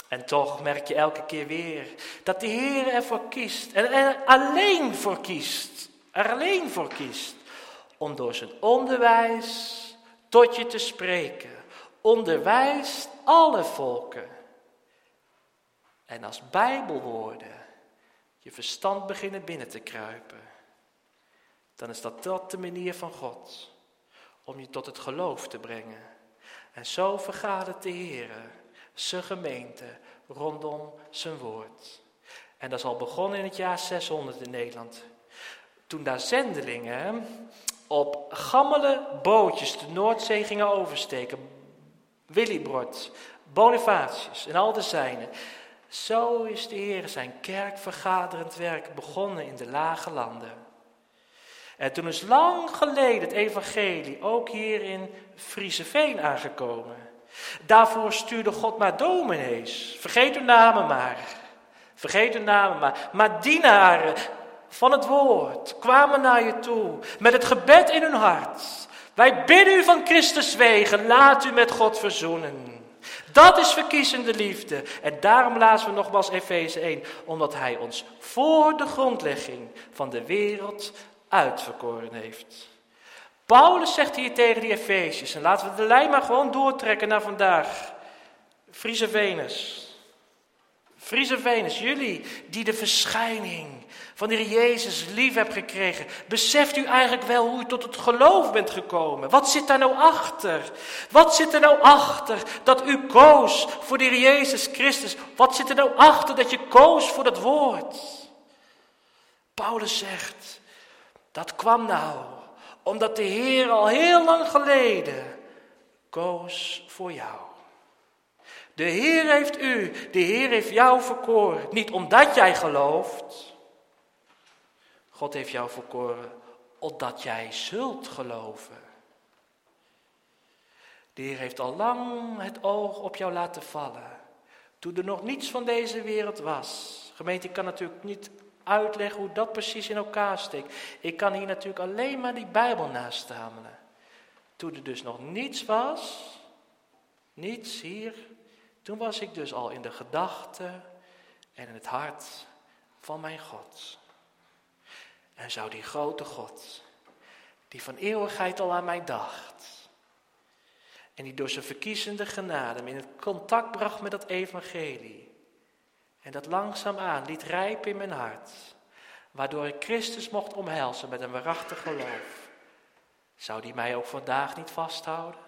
En toch merk je elke keer weer dat de Heer ervoor kiest. En er alleen voor kiest. Om door zijn onderwijs tot je te spreken. Onderwijst alle volken. En als Bijbelwoorden je verstand beginnen binnen te kruipen. Dan is dat de manier van God. Om je tot het geloof te brengen. En zo vergadert de Heer zijn gemeente rondom zijn woord. En dat is al begonnen in het jaar 600 in Nederland. Toen daar zendelingen op gammele bootjes de Noordzee gingen oversteken. Willibrord, Bonifatius en al de zijnen. Zo is de Heer zijn kerkvergaderend werk begonnen in de lage landen. En toen is lang geleden het evangelie ook hier in Frieseveen aangekomen. Daarvoor stuurde God maar dominees. Vergeet uw namen maar. Maar dienaren van het woord kwamen naar je toe met het gebed in hun hart. Wij bidden u van Christus wegen, laat u met God verzoenen. Dat is verkiezende liefde. En daarom lazen we nogmaals Efeze 1. Omdat hij ons voor de grondlegging van de wereld uitverkoren heeft. Paulus zegt hier tegen die Efeziërs, en laten we de lijn maar gewoon doortrekken naar vandaag. Friesevenus, jullie die de verschijning van de Heer Jezus lief hebt gekregen, beseft u eigenlijk wel hoe u tot het geloof bent gekomen? Wat zit daar nou achter? Wat zit er nou achter dat u koos voor de Heer Jezus Christus? Wat zit er nou achter dat je koos voor dat woord? Paulus zegt, dat kwam nou omdat de Heer al heel lang geleden koos voor jou. De Heer heeft jou verkoren. Niet omdat jij gelooft. God heeft jou verkoren opdat jij zult geloven. De Heer heeft al lang het oog op jou laten vallen. Toen er nog niets van deze wereld was. Gemeente, ik kan natuurlijk niet uitleggen hoe dat precies in elkaar steekt. Ik kan hier natuurlijk alleen maar die Bijbel naast stamelen. Toen er dus nog niets was, niets hier, toen was ik dus al in de gedachten en in het hart van mijn God. En zou die grote God, die van eeuwigheid al aan mij dacht, en die door zijn verkiezende genade me in het contact bracht met dat evangelie, en dat langzaamaan liet rijpen in mijn hart, waardoor ik Christus mocht omhelzen met een waarachtig geloof, zou die mij ook vandaag niet vasthouden?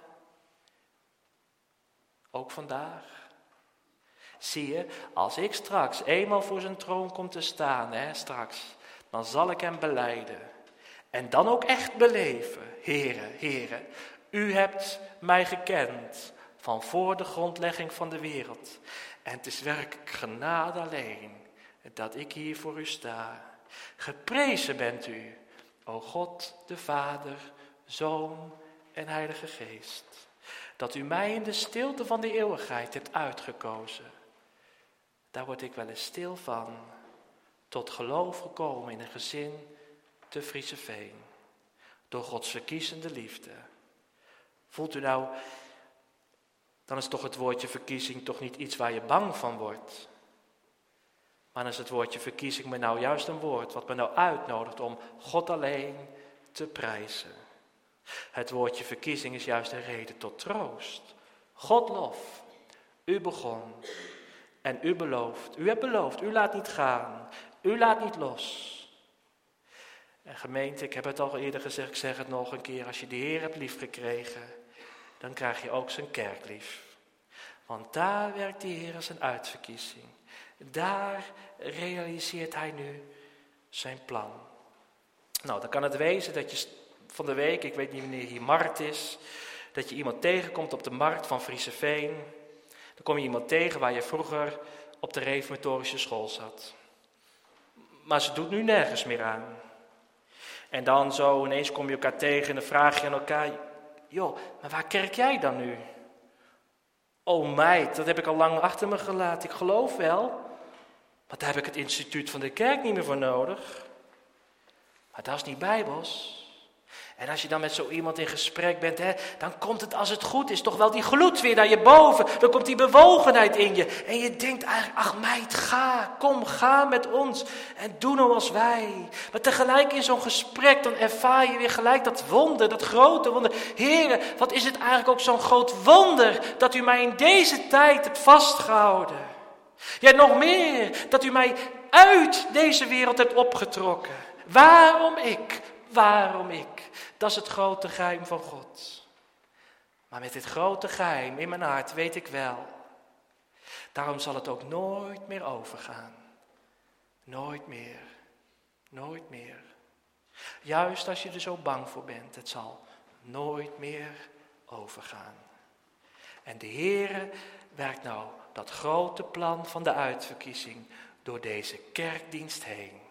Ook vandaag? Zie je, als ik straks eenmaal voor zijn troon kom te staan, dan zal ik hem belijden. En dan ook echt beleven, Heere, u hebt mij gekend van voor de grondlegging van de wereld. En het is werkelijk genade alleen dat ik hier voor u sta. Geprezen bent u, o God de Vader, Zoon en Heilige Geest. Dat u mij in de stilte van de eeuwigheid hebt uitgekozen. Daar word ik wel eens stil van. Tot geloof gekomen in een gezin te Frieseveen. Door Gods verkiezende liefde. Voelt u nou, dan is toch het woordje verkiezing toch niet iets waar je bang van wordt. Maar dan is het woordje verkiezing me nou juist een woord wat me nou uitnodigt om God alleen te prijzen. Het woordje verkiezing is juist een reden tot troost. God lof, u begon en u belooft. U hebt beloofd, u laat niet gaan, u laat niet los. En gemeente, ik heb het al eerder gezegd, ik zeg het nog een keer. Als je de Heer hebt liefgekregen, dan krijg je ook zijn kerk lief. Want daar werkt de Heer zijn uitverkiezing. Daar realiseert hij nu zijn plan. Nou, dan kan het wezen dat je van de week, ik weet niet wanneer hier markt is, dat je iemand tegenkomt op de markt van Frieseveen. Dan kom je iemand tegen waar je vroeger op de reformatorische school zat. Maar ze doet nu nergens meer aan. En dan zo ineens kom je elkaar tegen en dan vraag je aan elkaar, joh, maar waar kerk jij dan nu? Oh meid, dat heb ik al lang achter me gelaten. Ik geloof wel, maar daar heb ik het instituut van de kerk niet meer voor nodig. Maar dat is niet bijbels. En als je dan met zo iemand in gesprek bent, dan komt het, als het goed is, toch wel die gloed weer naar je boven. Dan komt die bewogenheid in je. En je denkt eigenlijk, ach meid, ga met ons. En doe nou als wij. Maar tegelijk in zo'n gesprek, dan ervaar je weer gelijk dat wonder, dat grote wonder. Heere, wat is het eigenlijk ook zo'n groot wonder dat u mij in deze tijd hebt vastgehouden. Ja, nog meer, dat u mij uit deze wereld hebt opgetrokken. Waarom ik? Dat is het grote geheim van God. Maar met dit grote geheim in mijn hart weet ik wel. Daarom zal het ook nooit meer overgaan. Nooit meer. Juist als je er zo bang voor bent, het zal nooit meer overgaan. En de Heere werkt nou dat grote plan van de uitverkiezing door deze kerkdienst heen.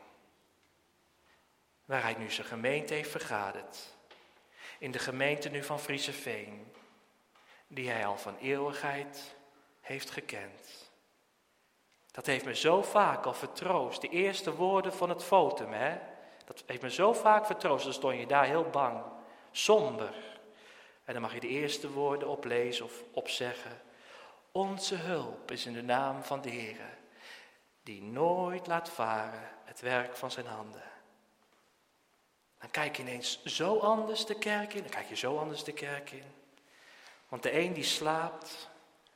Waar hij nu zijn gemeente heeft vergaderd. In de gemeente nu van Frieseveen. Die hij al van eeuwigheid heeft gekend. Dat heeft me zo vaak al vertroost. De eerste woorden van het votum, dat heeft me zo vaak vertroost. Dan stond je daar heel bang, somber. En dan mag je de eerste woorden oplezen of opzeggen. Onze hulp is in de naam van de Heere, die nooit laat varen het werk van zijn handen. Dan kijk je ineens zo anders de kerk in. Want de een die slaapt,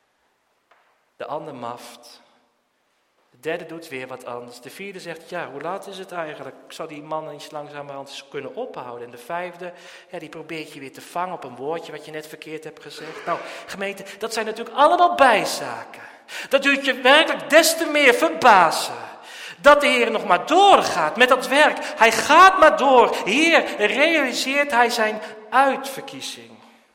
de ander maft. De derde doet weer wat anders. De vierde zegt, ja, hoe laat is het eigenlijk? Ik zou die man eens langzamerhand eens kunnen ophouden. En de vijfde, ja, die probeert je weer te vangen op een woordje wat je net verkeerd hebt gezegd. Nou, gemeente, dat zijn natuurlijk allemaal bijzaken. Dat doet je werkelijk des te meer verbazen. Dat de Heer nog maar doorgaat met dat werk. Hij gaat maar door. Hier realiseert hij zijn uitverkiezing.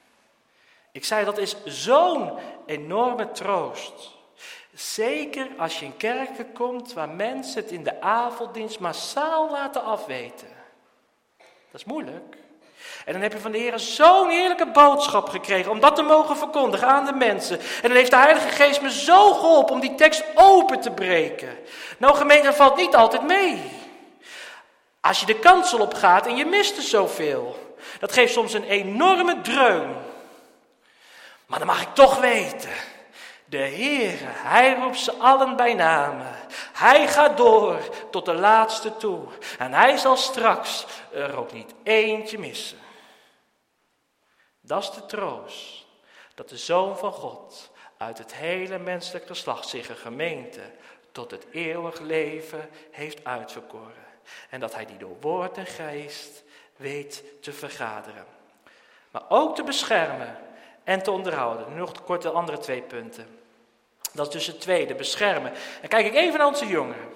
Ik zei, dat is zo'n enorme troost. Zeker als je in kerken komt waar mensen het in de avonddienst massaal laten afweten. Dat is moeilijk. En dan heb je van de Heer zo'n heerlijke boodschap gekregen om dat te mogen verkondigen aan de mensen. En dan heeft de Heilige Geest me zo geholpen om die tekst open te breken. Nou gemeente, dat valt niet altijd mee. Als je de kansel op gaat en je mist er zoveel. Dat geeft soms een enorme dreun. Maar dan mag ik toch weten. De Heer, hij roept ze allen bij namen. Hij gaat door tot de laatste toe. En hij zal straks er ook niet eentje missen. Dat is de troost. Dat de Zoon van God uit het hele menselijk geslacht zich een gemeente tot het eeuwig leven heeft uitverkoren. En dat hij die door woord en geest weet te vergaderen. Maar ook te beschermen en te onderhouden. Nu nog kort de andere 2 punten. Dat is dus het tweede, beschermen. En kijk ik even naar onze jongeren.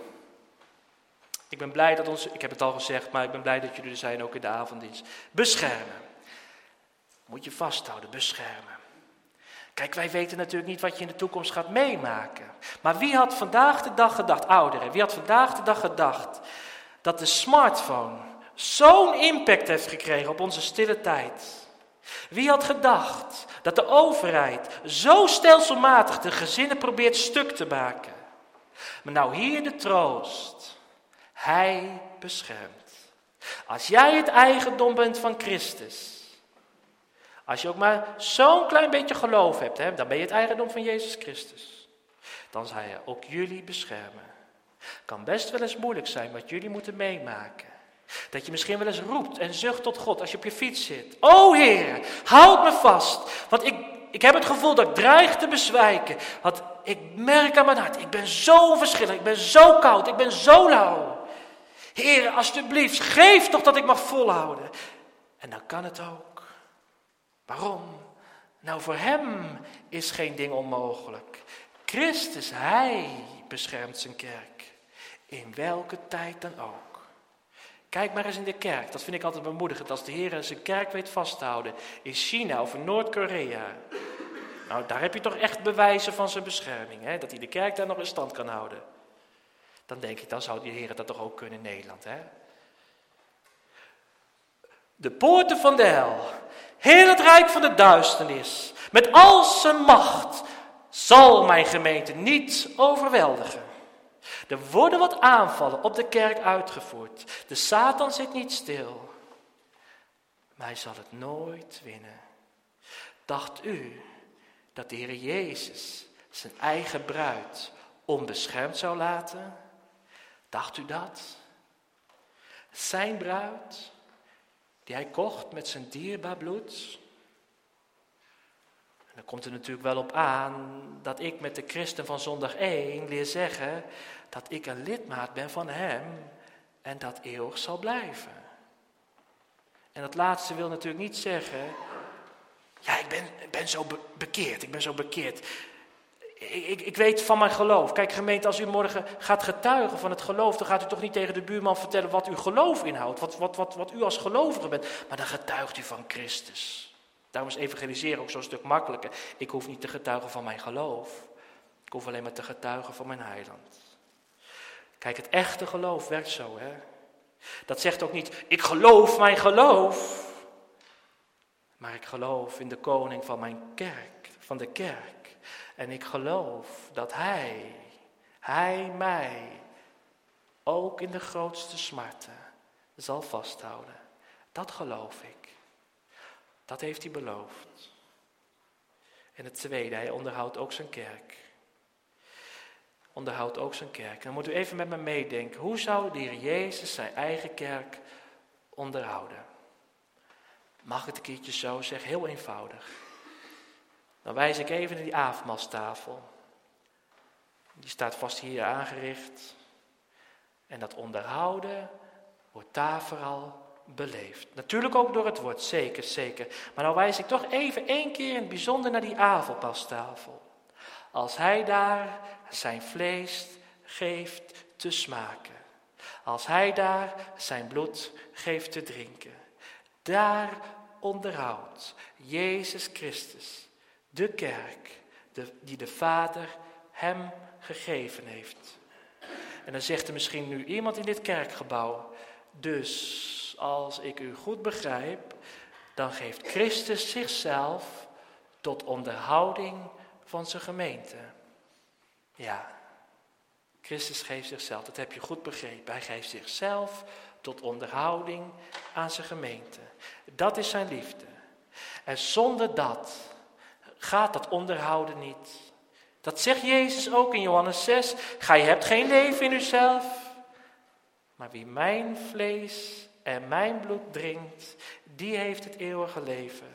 Ik ben blij dat ik heb het al gezegd, maar ik ben blij dat jullie er zijn ook in de avonddienst. Beschermen. Moet je vasthouden, beschermen. Kijk, wij weten natuurlijk niet wat je in de toekomst gaat meemaken. Maar wie had vandaag de dag gedacht, ouderen, wie had vandaag de dag gedacht dat de smartphone zo'n impact heeft gekregen op onze stille tijd? Wie had gedacht dat de overheid zo stelselmatig de gezinnen probeert stuk te maken? Maar nou hier de troost. Hij beschermt. Als jij het eigendom bent van Christus. Als je ook maar zo'n klein beetje geloof hebt, dan ben je het eigendom van Jezus Christus. Dan zal hij ook jullie beschermen. Kan best wel eens moeilijk zijn wat jullie moeten meemaken. Dat je misschien wel eens roept en zucht tot God als je op je fiets zit. O Heer, houd me vast. Want ik heb het gevoel dat ik dreig te bezwijken. Want ik merk aan mijn hart, ik ben zo onverschillig, ik ben zo koud, ik ben zo lauw. Heer, alsjeblieft, geef toch dat ik mag volhouden. En dan kan het ook. Waarom? Nou, voor hem is geen ding onmogelijk. Christus, hij beschermt zijn kerk. In welke tijd dan ook. Kijk maar eens in de kerk, dat vind ik altijd bemoedigend. Als de Heer zijn kerk weet vast te houden in China of in Noord-Korea. Nou, daar heb je toch echt bewijzen van zijn bescherming. Dat hij de kerk daar nog in stand kan houden. Dan denk ik, dan zou de Heer dat toch ook kunnen in Nederland. De poorten van de hel, heel het rijk van de duisternis, met al zijn macht, zal mijn gemeente niet overweldigen. Er worden wat aanvallen op de kerk uitgevoerd. De Satan zit niet stil. maar hij zal het nooit winnen. Dacht u dat de Heer Jezus zijn eigen bruid onbeschermd zou laten? Dacht u dat? Zijn bruid, die hij kocht met zijn dierbaar bloed. En dan komt er natuurlijk wel op aan dat ik met de christen van zondag 1 leer zeggen dat ik een lidmaat ben van hem en dat eeuwig zal blijven. En dat laatste wil natuurlijk niet zeggen, ja, ik ben zo bekeerd. Ik weet van mijn geloof. Kijk gemeente, als u morgen gaat getuigen van het geloof, dan gaat u toch niet tegen de buurman vertellen wat uw geloof inhoudt. Wat u als gelovige bent. Maar dan getuigt u van Christus. Daarom is evangeliseren ook zo'n stuk makkelijker. Ik hoef niet te getuigen van mijn geloof. Ik hoef alleen maar te getuigen van mijn heiland. Kijk, het echte geloof werkt zo, hè. Dat zegt ook niet, ik geloof mijn geloof. Maar ik geloof in de koning van mijn kerk, van de kerk. En ik geloof dat hij mij ook in de grootste smarten zal vasthouden. Dat geloof ik. Dat heeft hij beloofd. En het tweede, hij onderhoudt ook zijn kerk. Onderhoudt ook zijn kerk. Dan moet u even met me meedenken. Hoe zou de Heer Jezus zijn eigen kerk onderhouden? Mag ik het een keertje zo zeggen? Heel eenvoudig. Dan wijs ik even naar die avondmaalstafel. Die staat vast hier aangericht. En dat onderhouden wordt daar vooral beleefd. Natuurlijk ook door het woord, zeker. Maar dan wijs ik toch even één keer in het bijzonder naar die avondmaalstafel. Als hij daar zijn vlees geeft te smaken. Als hij daar zijn bloed geeft te drinken. Daar onderhoudt Jezus Christus de kerk die de Vader hem gegeven heeft. En dan zegt er misschien nu iemand in dit kerkgebouw, dus als ik u goed begrijp, dan geeft Christus zichzelf tot onderhouding van zijn gemeente. Ja, Christus geeft zichzelf, dat heb je goed begrepen. Hij geeft zichzelf tot onderhouding aan zijn gemeente. Dat is zijn liefde. En zonder dat gaat dat onderhouden niet. Dat zegt Jezus ook in Johannes 6. Gij hebt geen leven in uzelf. Maar wie mijn vlees en mijn bloed drinkt, die heeft het eeuwige leven.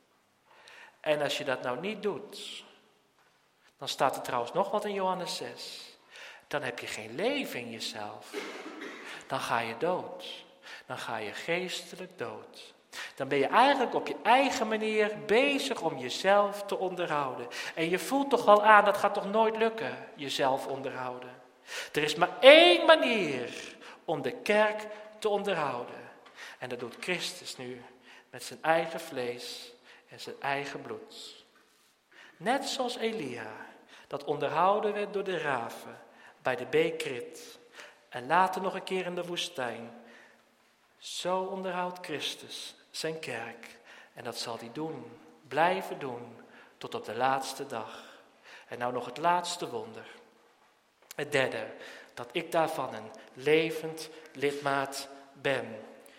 En als je dat nou niet doet, dan staat er trouwens nog wat in Johannes 6. Dan heb je geen leven in jezelf. Dan ga je dood. Dan ga je geestelijk dood. Dan ben je eigenlijk op je eigen manier bezig om jezelf te onderhouden. En je voelt toch al aan, dat gaat toch nooit lukken, jezelf onderhouden. Er is maar één manier om de kerk te onderhouden. En dat doet Christus nu met zijn eigen vlees en zijn eigen bloed. Net zoals Elia, dat onderhouden werd door de raven bij de beek Krit. En later nog een keer in de woestijn. Zo onderhoudt Christus zijn kerk. En dat zal hij doen, blijven doen, tot op de laatste dag. En nou nog het laatste wonder. Het derde, dat ik daarvan een levend lidmaat ben.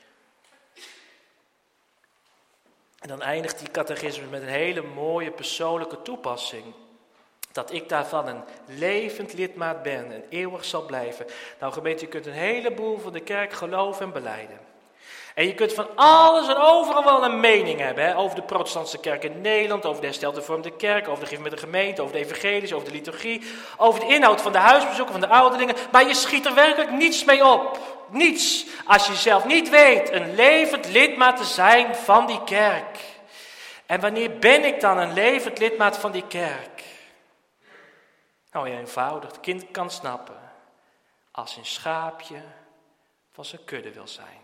En dan eindigt die catechismus met een hele mooie persoonlijke toepassing. Dat ik daarvan een levend lidmaat ben en eeuwig zal blijven. Nou gemeente, je kunt een heleboel van de kerk geloven en belijden. En je kunt van alles en overal wel een mening hebben. Hè? Over de protestantse kerk in Nederland, over de herstelde vormde kerk, over de geef met de gemeente, over de evangelie, over de liturgie, over de inhoud van de huisbezoeken, van de ouderlingen. Maar je schiet er werkelijk niets mee op. Niets. Als je zelf niet weet een levend lidmaat te zijn van die kerk. En wanneer ben ik dan een levend lidmaat van die kerk? Nou, eenvoudig. Het kind kan snappen. Als een schaapje van zijn kudde wil zijn.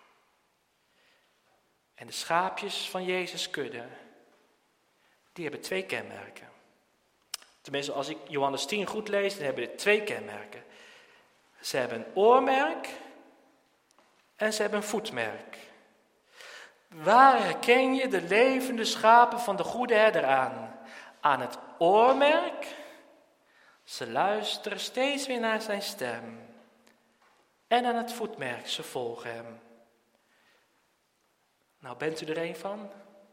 En de schaapjes van Jezus' kudde, die hebben 2 kenmerken. Tenminste, als ik Johannes 10 goed lees, dan hebben ze 2 kenmerken. Ze hebben een oormerk en ze hebben een voetmerk. Waar herken je de levende schapen van de goede herder aan? Aan het oormerk. Ze luisteren steeds weer naar zijn stem. En aan het voetmerk, ze volgen hem. Nou, bent u er een van?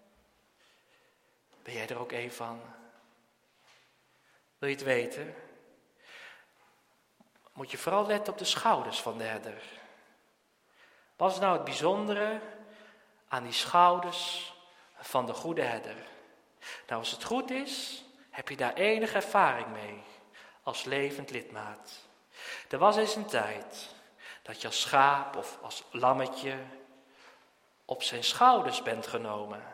Ben jij er ook een van? Wil je het weten? Moet je vooral letten op de schouders van de herder. Wat is nou het bijzondere aan die schouders van de goede herder? Nou, als het goed is, heb je daar enige ervaring mee als levend lidmaat. Er was eens een tijd dat je als schaap of als lammetje op zijn schouders bent genomen.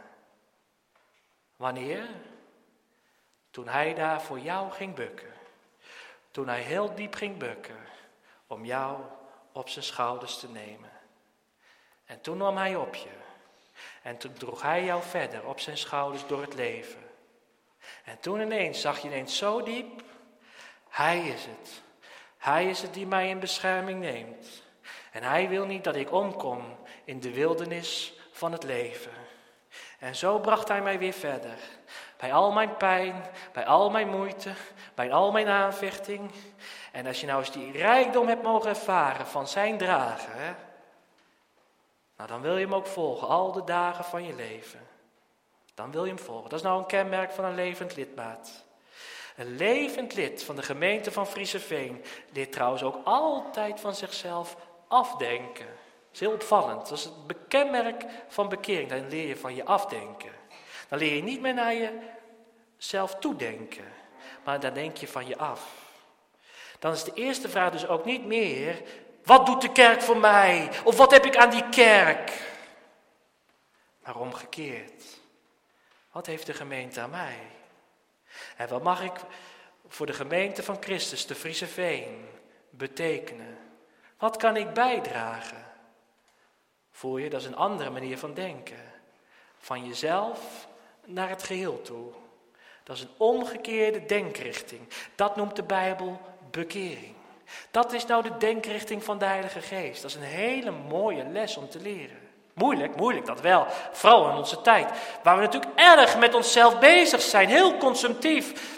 Wanneer? Toen hij daar voor jou ging bukken. Toen hij heel diep ging bukken om jou op zijn schouders te nemen. En toen nam hij op je. En toen droeg hij jou verder op zijn schouders door het leven. En toen ineens zag je ineens zo diep. Hij is het. Hij is het die mij in bescherming neemt. En hij wil niet dat ik omkom in de wildernis van het leven. En zo bracht hij mij weer verder. Bij al mijn pijn, bij al mijn moeite, bij al mijn aanvechting. En als je nou eens die rijkdom hebt mogen ervaren van zijn dragen, hè, nou dan wil je hem ook volgen, al de dagen van je leven. Dan wil je hem volgen. Dat is nou een kenmerk van een levend lidmaat. Een levend lid van de gemeente van Frieseveen leert trouwens ook altijd van zichzelf afdenken. Dat is heel opvallend. Dat is het kenmerk van bekering. Dan leer je van je afdenken. Dan leer je niet meer naar jezelf toedenken. Maar dan denk je van je af. Dan is de eerste vraag dus ook niet meer: wat doet de kerk voor mij? Of wat heb ik aan die kerk? Maar omgekeerd. Wat heeft de gemeente aan mij? En wat mag ik voor de gemeente van Christus, de Frieseveen, betekenen? Wat kan ik bijdragen? Voel je, dat is een andere manier van denken. Van jezelf naar het geheel toe. Dat is een omgekeerde denkrichting. Dat noemt de Bijbel bekering. Dat is nou de denkrichting van de Heilige Geest. Dat is een hele mooie les om te leren. Moeilijk, dat wel. Vooral in onze tijd. Waar we natuurlijk erg met onszelf bezig zijn. Heel consumptief.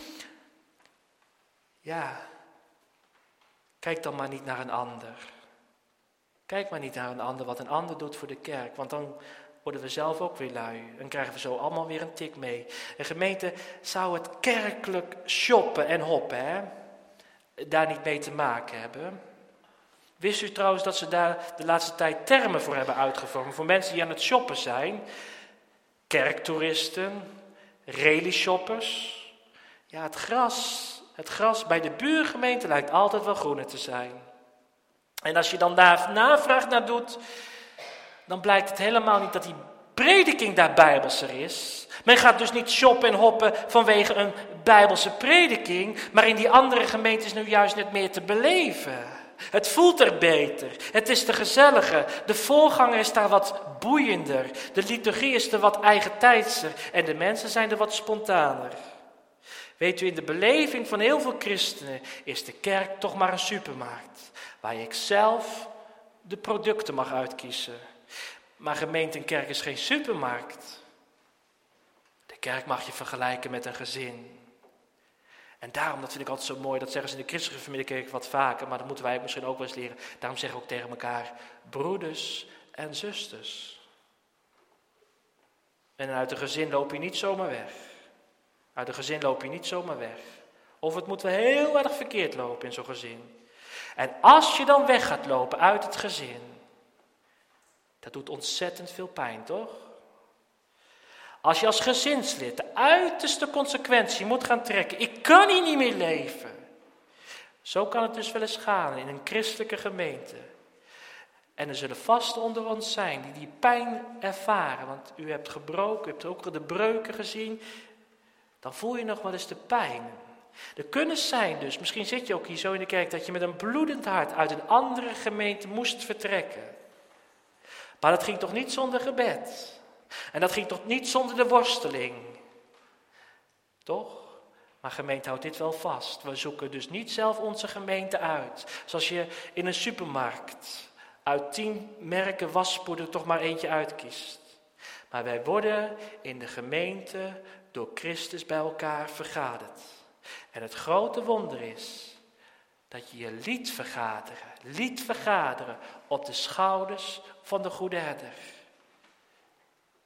Ja, kijk dan maar niet naar een ander. Kijk maar niet naar een ander, wat een ander doet voor de kerk. Want dan worden we zelf ook weer lui. En krijgen we zo allemaal weer een tik mee. Een gemeente zou het kerkelijk shoppen en hoppen, hè, daar niet mee te maken hebben. Wist u trouwens dat ze daar de laatste tijd termen voor hebben uitgevonden? Voor mensen die aan het shoppen zijn. Kerktoeristen, rally-shoppers. Ja, het gras bij de buurgemeente lijkt altijd wel groener te zijn. En als je dan daar navraag naar doet, dan blijkt het helemaal niet dat die prediking daar bijbelser is. Men gaat dus niet shoppen en hoppen vanwege een bijbelse prediking, maar in die andere gemeentes nu juist net meer te beleven. Het voelt er beter, het is te gezelliger, de voorganger is daar wat boeiender, de liturgie is er wat eigentijdser en de mensen zijn er wat spontaner. Weet u, in de beleving van heel veel christenen is de kerk toch maar een supermarkt, waar ik zelf de producten mag uitkiezen. Maar gemeente en kerk is geen supermarkt. De kerk mag je vergelijken met een gezin. En daarom, dat vind ik altijd zo mooi, dat zeggen ze in de christelijke familiekerk wat vaker, maar dat moeten wij misschien ook wel eens leren. Daarom zeggen we ook tegen elkaar, broeders en zusters. En uit een gezin loop je niet zomaar weg. Uit een gezin loop je niet zomaar weg. Of het moet wel heel erg verkeerd lopen in zo'n gezin. En als je dan weg gaat lopen uit het gezin, dat doet ontzettend veel pijn, toch? Als je als gezinslid de uiterste consequentie moet gaan trekken. Ik kan hier niet meer leven. Zo kan het dus wel eens gaan in een christelijke gemeente. En er zullen vasten onder ons zijn die pijn ervaren. Want u hebt gebroken, u hebt ook de breuken gezien. Dan voel je nog wel eens de pijn. Er kunnen zijn dus, misschien zit je ook hier zo in de kerk, dat je met een bloedend hart uit een andere gemeente moest vertrekken. Maar dat ging toch niet zonder gebed. En dat ging toch niet zonder de worsteling. Toch? Maar gemeente houdt dit wel vast. We zoeken dus niet zelf onze gemeente uit. Zoals je in een supermarkt uit 10 merken waspoeder toch maar eentje uitkiest. Maar wij worden in de gemeente door Christus bij elkaar vergaderd. En het grote wonder is dat je je liet vergaderen op de schouders van de goede herder.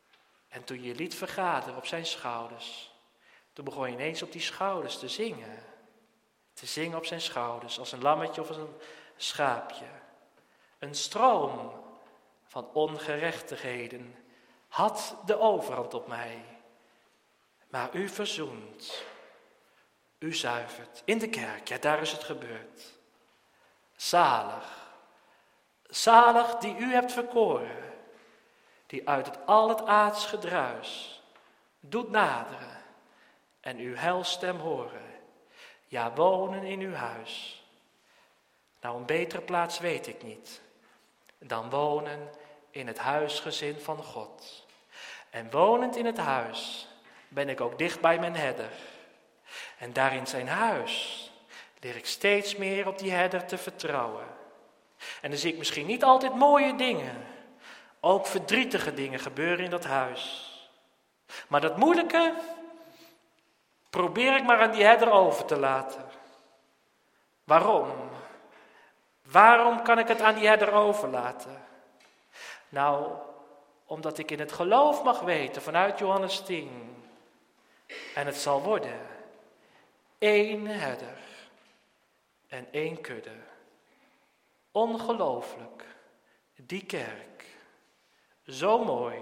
En toen je liet vergaderen op zijn schouders, toen begon je ineens op die schouders te zingen. Te zingen op zijn schouders, als een lammetje of als een schaapje. Een stroom van ongerechtigheden had de overhand op mij. Maar u verzoent, u zuivert. In de kerk, ja, daar is het gebeurd. Zalig, zalig die u hebt verkoren, die uit al het aards gedruis doet naderen en uw heilstem horen, ja, wonen in uw huis. Nou, een betere plaats weet ik niet dan wonen in het huisgezin van God. En wonend in het huis ben ik ook dicht bij mijn herder. En daar in zijn huis leer ik steeds meer op die herder te vertrouwen. En dan zie ik misschien niet altijd mooie dingen, ook verdrietige dingen gebeuren in dat huis. Maar dat moeilijke probeer ik maar aan die herder over te laten. Waarom? Waarom kan ik het aan die herder overlaten? Nou, omdat ik in het geloof mag weten vanuit Johannes 10. En het zal worden 1 herder en 1 kudde. Ongelooflijk, die kerk. Zo mooi,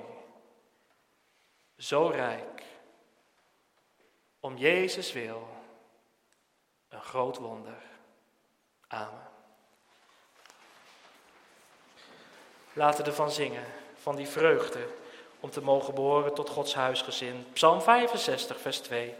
zo rijk. Om Jezus wil, een groot wonder. Amen. Laten we ervan zingen, van die vreugde, om te mogen behoren tot Gods huisgezin. Psalm 65, vers 2.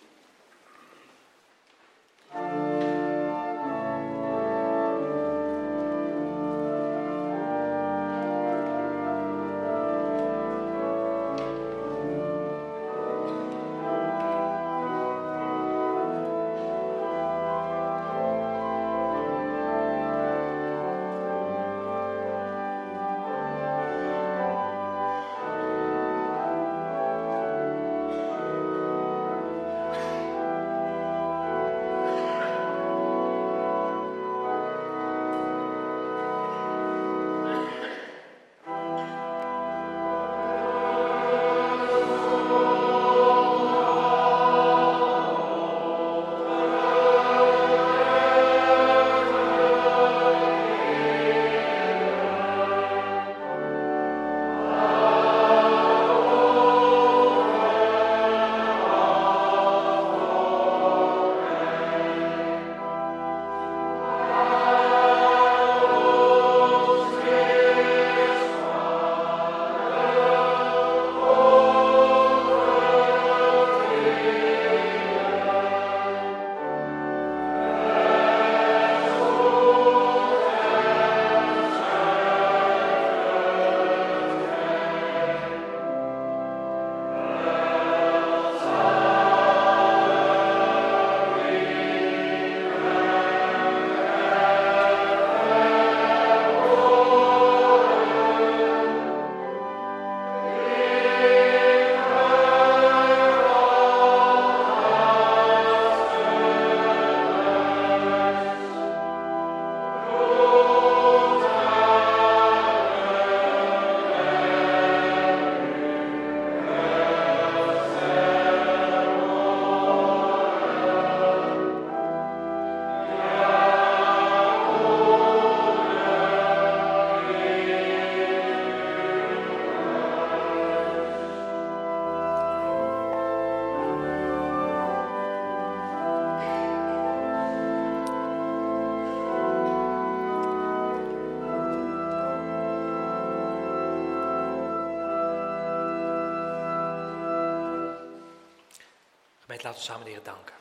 Laten we samen de Heer danken.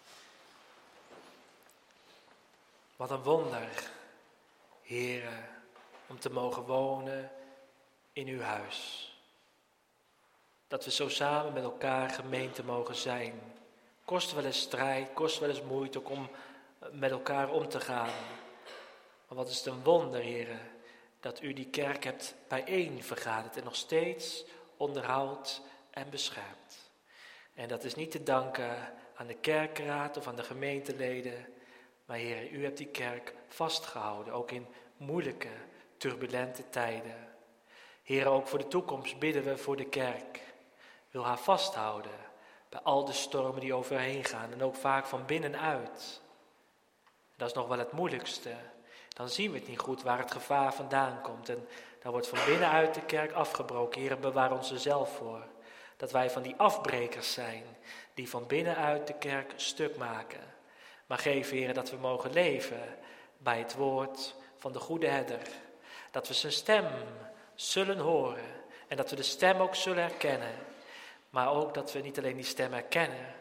Wat een wonder, Heere, om te mogen wonen in uw huis. Dat we zo samen met elkaar gemeente mogen zijn. Kost wel eens strijd, kost wel eens moeite ook om met elkaar om te gaan. Maar wat is het een wonder, Heere, dat u die kerk hebt bijeen vergaderd en nog steeds onderhoudt en beschermt. En dat is niet te danken aan de kerkraad of aan de gemeenteleden. Maar Heer, u hebt die kerk vastgehouden, ook in moeilijke, turbulente tijden. Heer, ook voor de toekomst bidden we voor de kerk. wil haar vasthouden bij al de stormen die overheen gaan en ook vaak van binnenuit. Dat is nog wel het moeilijkste. Dan zien we het niet goed waar het gevaar vandaan komt. En dan wordt van binnenuit de kerk afgebroken. Heer, bewaar ons er zelf voor. Dat wij van die afbrekers zijn, die van binnenuit de kerk stuk maken. Maar geef, Heer, dat we mogen leven bij het woord van de goede herder. Dat we zijn stem zullen horen en dat we de stem ook zullen herkennen. Maar ook dat we niet alleen die stem herkennen,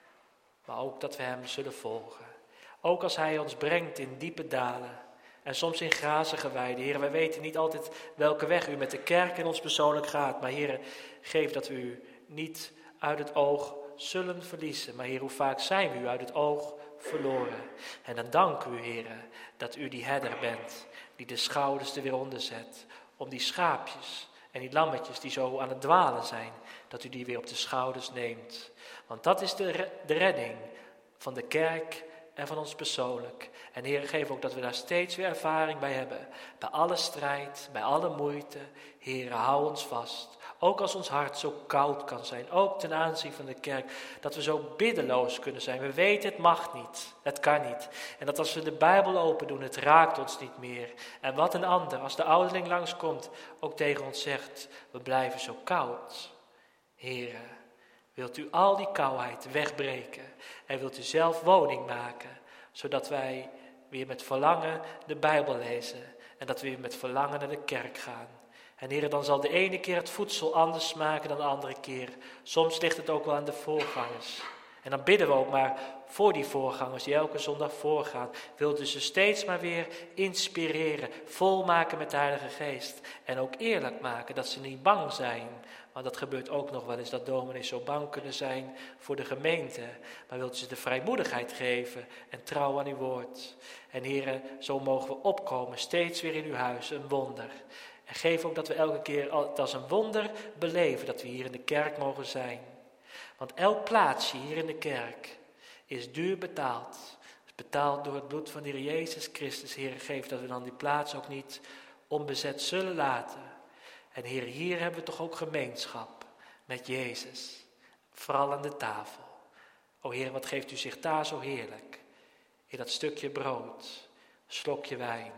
maar ook dat we hem zullen volgen. Ook als hij ons brengt in diepe dalen en soms in grazige weiden. Heer, wij weten niet altijd welke weg u met de kerk en ons persoonlijk gaat. Maar Heer, geef dat we u niet uit het oog zullen verliezen. Maar Heer, hoe vaak zijn we u uit het oog verloren. En dan dank u, Heer, dat u die herder bent, die de schouders er weer onder zet. Om die schaapjes en die lammetjes die zo aan het dwalen zijn, dat u die weer op de schouders neemt. Want dat is de redding van de kerk en van ons persoonlijk. En Heer, geef ook dat we daar steeds weer ervaring bij hebben. Bij alle strijd, bij alle moeite. Heer, hou ons vast. Ook als ons hart zo koud kan zijn, ook ten aanzien van de kerk, dat we zo biddeloos kunnen zijn. We weten, het mag niet, het kan niet. En dat als we de Bijbel open doen, het raakt ons niet meer. En wat een ander, als de ouderling langskomt, ook tegen ons zegt, we blijven zo koud. Heer, wilt u al die kouheid wegbreken en wilt u zelf woning maken, zodat wij weer met verlangen de Bijbel lezen en dat we weer met verlangen naar de kerk gaan. En Heer, dan zal de ene keer het voedsel anders smaken dan de andere keer. Soms ligt het ook wel aan de voorgangers. En dan bidden we ook maar voor die voorgangers die elke zondag voorgaan. Wilt u ze steeds maar weer inspireren, volmaken met de Heilige Geest. En ook eerlijk maken, dat ze niet bang zijn. Want dat gebeurt ook nog wel eens, dat dominees zo bang kunnen zijn voor de gemeente. Maar wilt u ze de vrijmoedigheid geven en trouw aan uw woord. En Heer, zo mogen we opkomen, steeds weer in uw huis, een wonder. En geef ook dat we elke keer het als een wonder beleven dat we hier in de kerk mogen zijn. Want elk plaatsje hier in de kerk is duur betaald. Is betaald door het bloed van de Heer Jezus Christus. Heer, geef dat we dan die plaats ook niet onbezet zullen laten. En Heer, hier hebben we toch ook gemeenschap met Jezus. Vooral aan de tafel. O Heer, wat geeft u zich daar zo heerlijk. In dat stukje brood, een slokje wijn.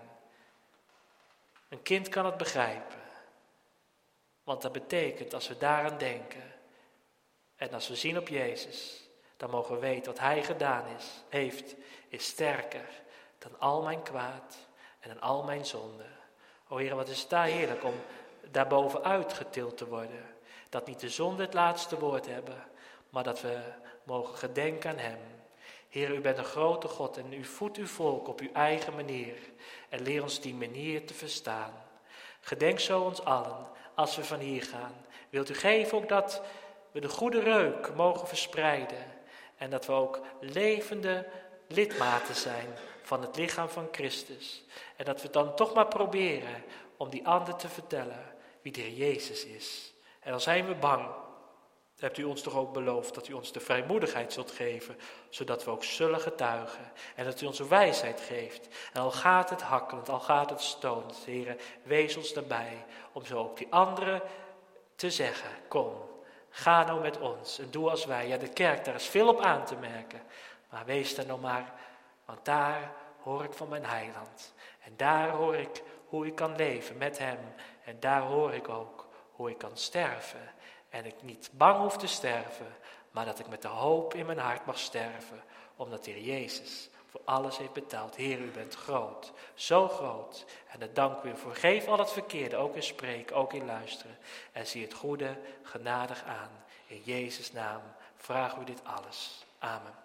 Een kind kan het begrijpen. Want dat betekent, als we daaraan denken en als we zien op Jezus, dan mogen we weten wat Hij gedaan heeft, is sterker dan al mijn kwaad en dan al mijn zonde. O Heer, wat is het daar heerlijk om daarboven uitgetild te worden. Dat niet de zonde het laatste woord hebben, maar dat we mogen gedenken aan Hem. Heer, u bent een grote God en u voedt uw volk op uw eigen manier. En leer ons die manier te verstaan. Gedenk zo ons allen als we van hier gaan. Wilt u geven ook dat we de goede reuk mogen verspreiden. En dat we ook levende lidmaten zijn van het lichaam van Christus. En dat we dan toch maar proberen om die ander te vertellen wie de Heer Jezus is. En dan zijn we bang. Hebt u ons toch ook beloofd dat u ons de vrijmoedigheid zult geven, zodat we ook zullen getuigen. En dat u ons wijsheid geeft. En al gaat het hakkelend, al gaat het stonend, Heer, wees ons daarbij. Om zo ook die anderen te zeggen, kom, ga nou met ons en doe als wij. Ja, de kerk, daar is veel op aan te merken. Maar wees daar nou maar, want daar hoor ik van mijn heiland. En daar hoor ik hoe ik kan leven met hem. En daar hoor ik ook hoe ik kan sterven. En ik niet bang hoef te sterven, maar dat ik met de hoop in mijn hart mag sterven. Omdat de Heer Jezus voor alles heeft betaald. Heer, u bent groot, zo groot. En dat dank u voor. Geef al het verkeerde, ook in spreken, ook in luisteren. En zie het goede genadig aan. In Jezus' naam vragen we dit alles. Amen.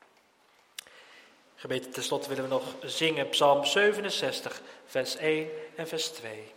Gemeente, tenslotte willen we nog zingen Psalm 67, vers 1 en vers 2.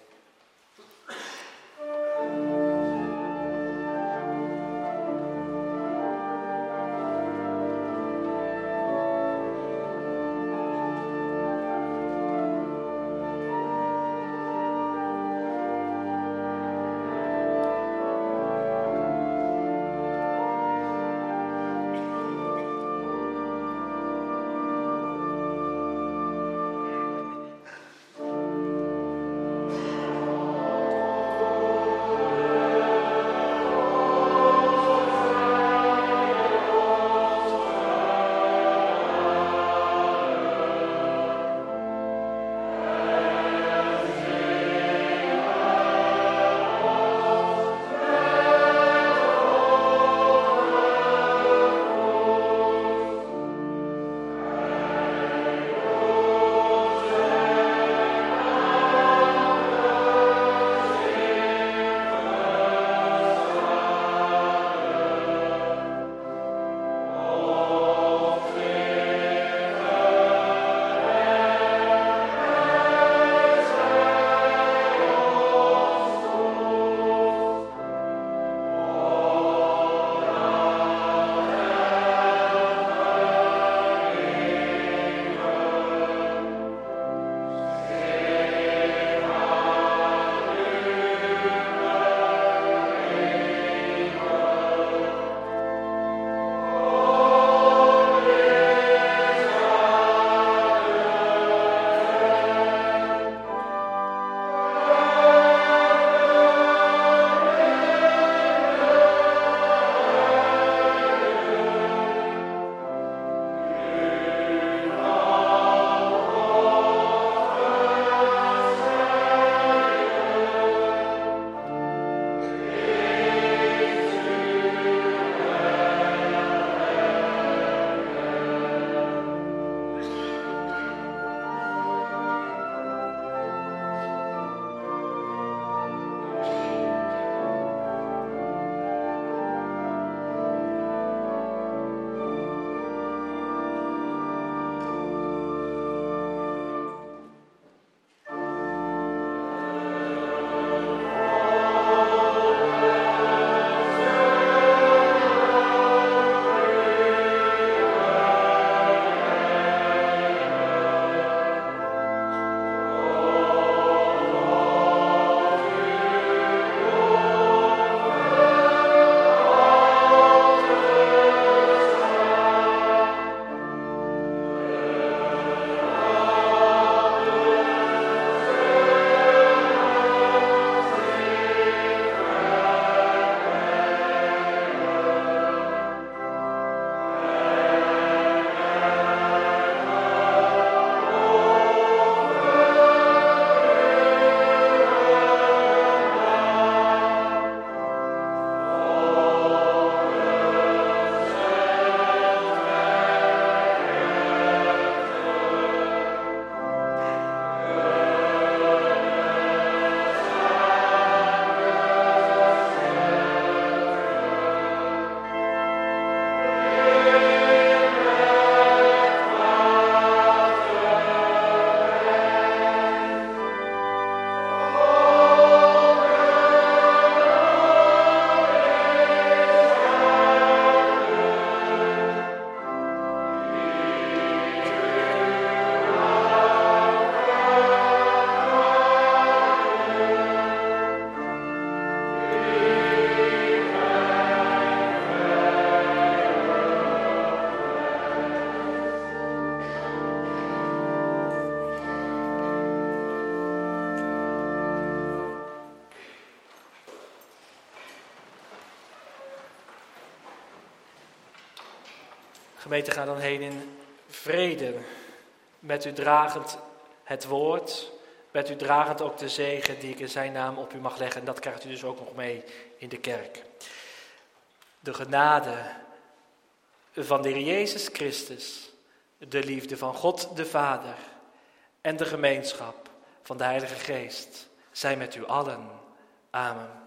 Gemeente, ga dan heen in vrede, met u dragend het woord, met u dragend ook de zegen die ik in zijn naam op u mag leggen. En dat krijgt u dus ook nog mee in de kerk. De genade van de Heer Jezus Christus, de liefde van God de Vader en de gemeenschap van de Heilige Geest zijn met u allen. Amen.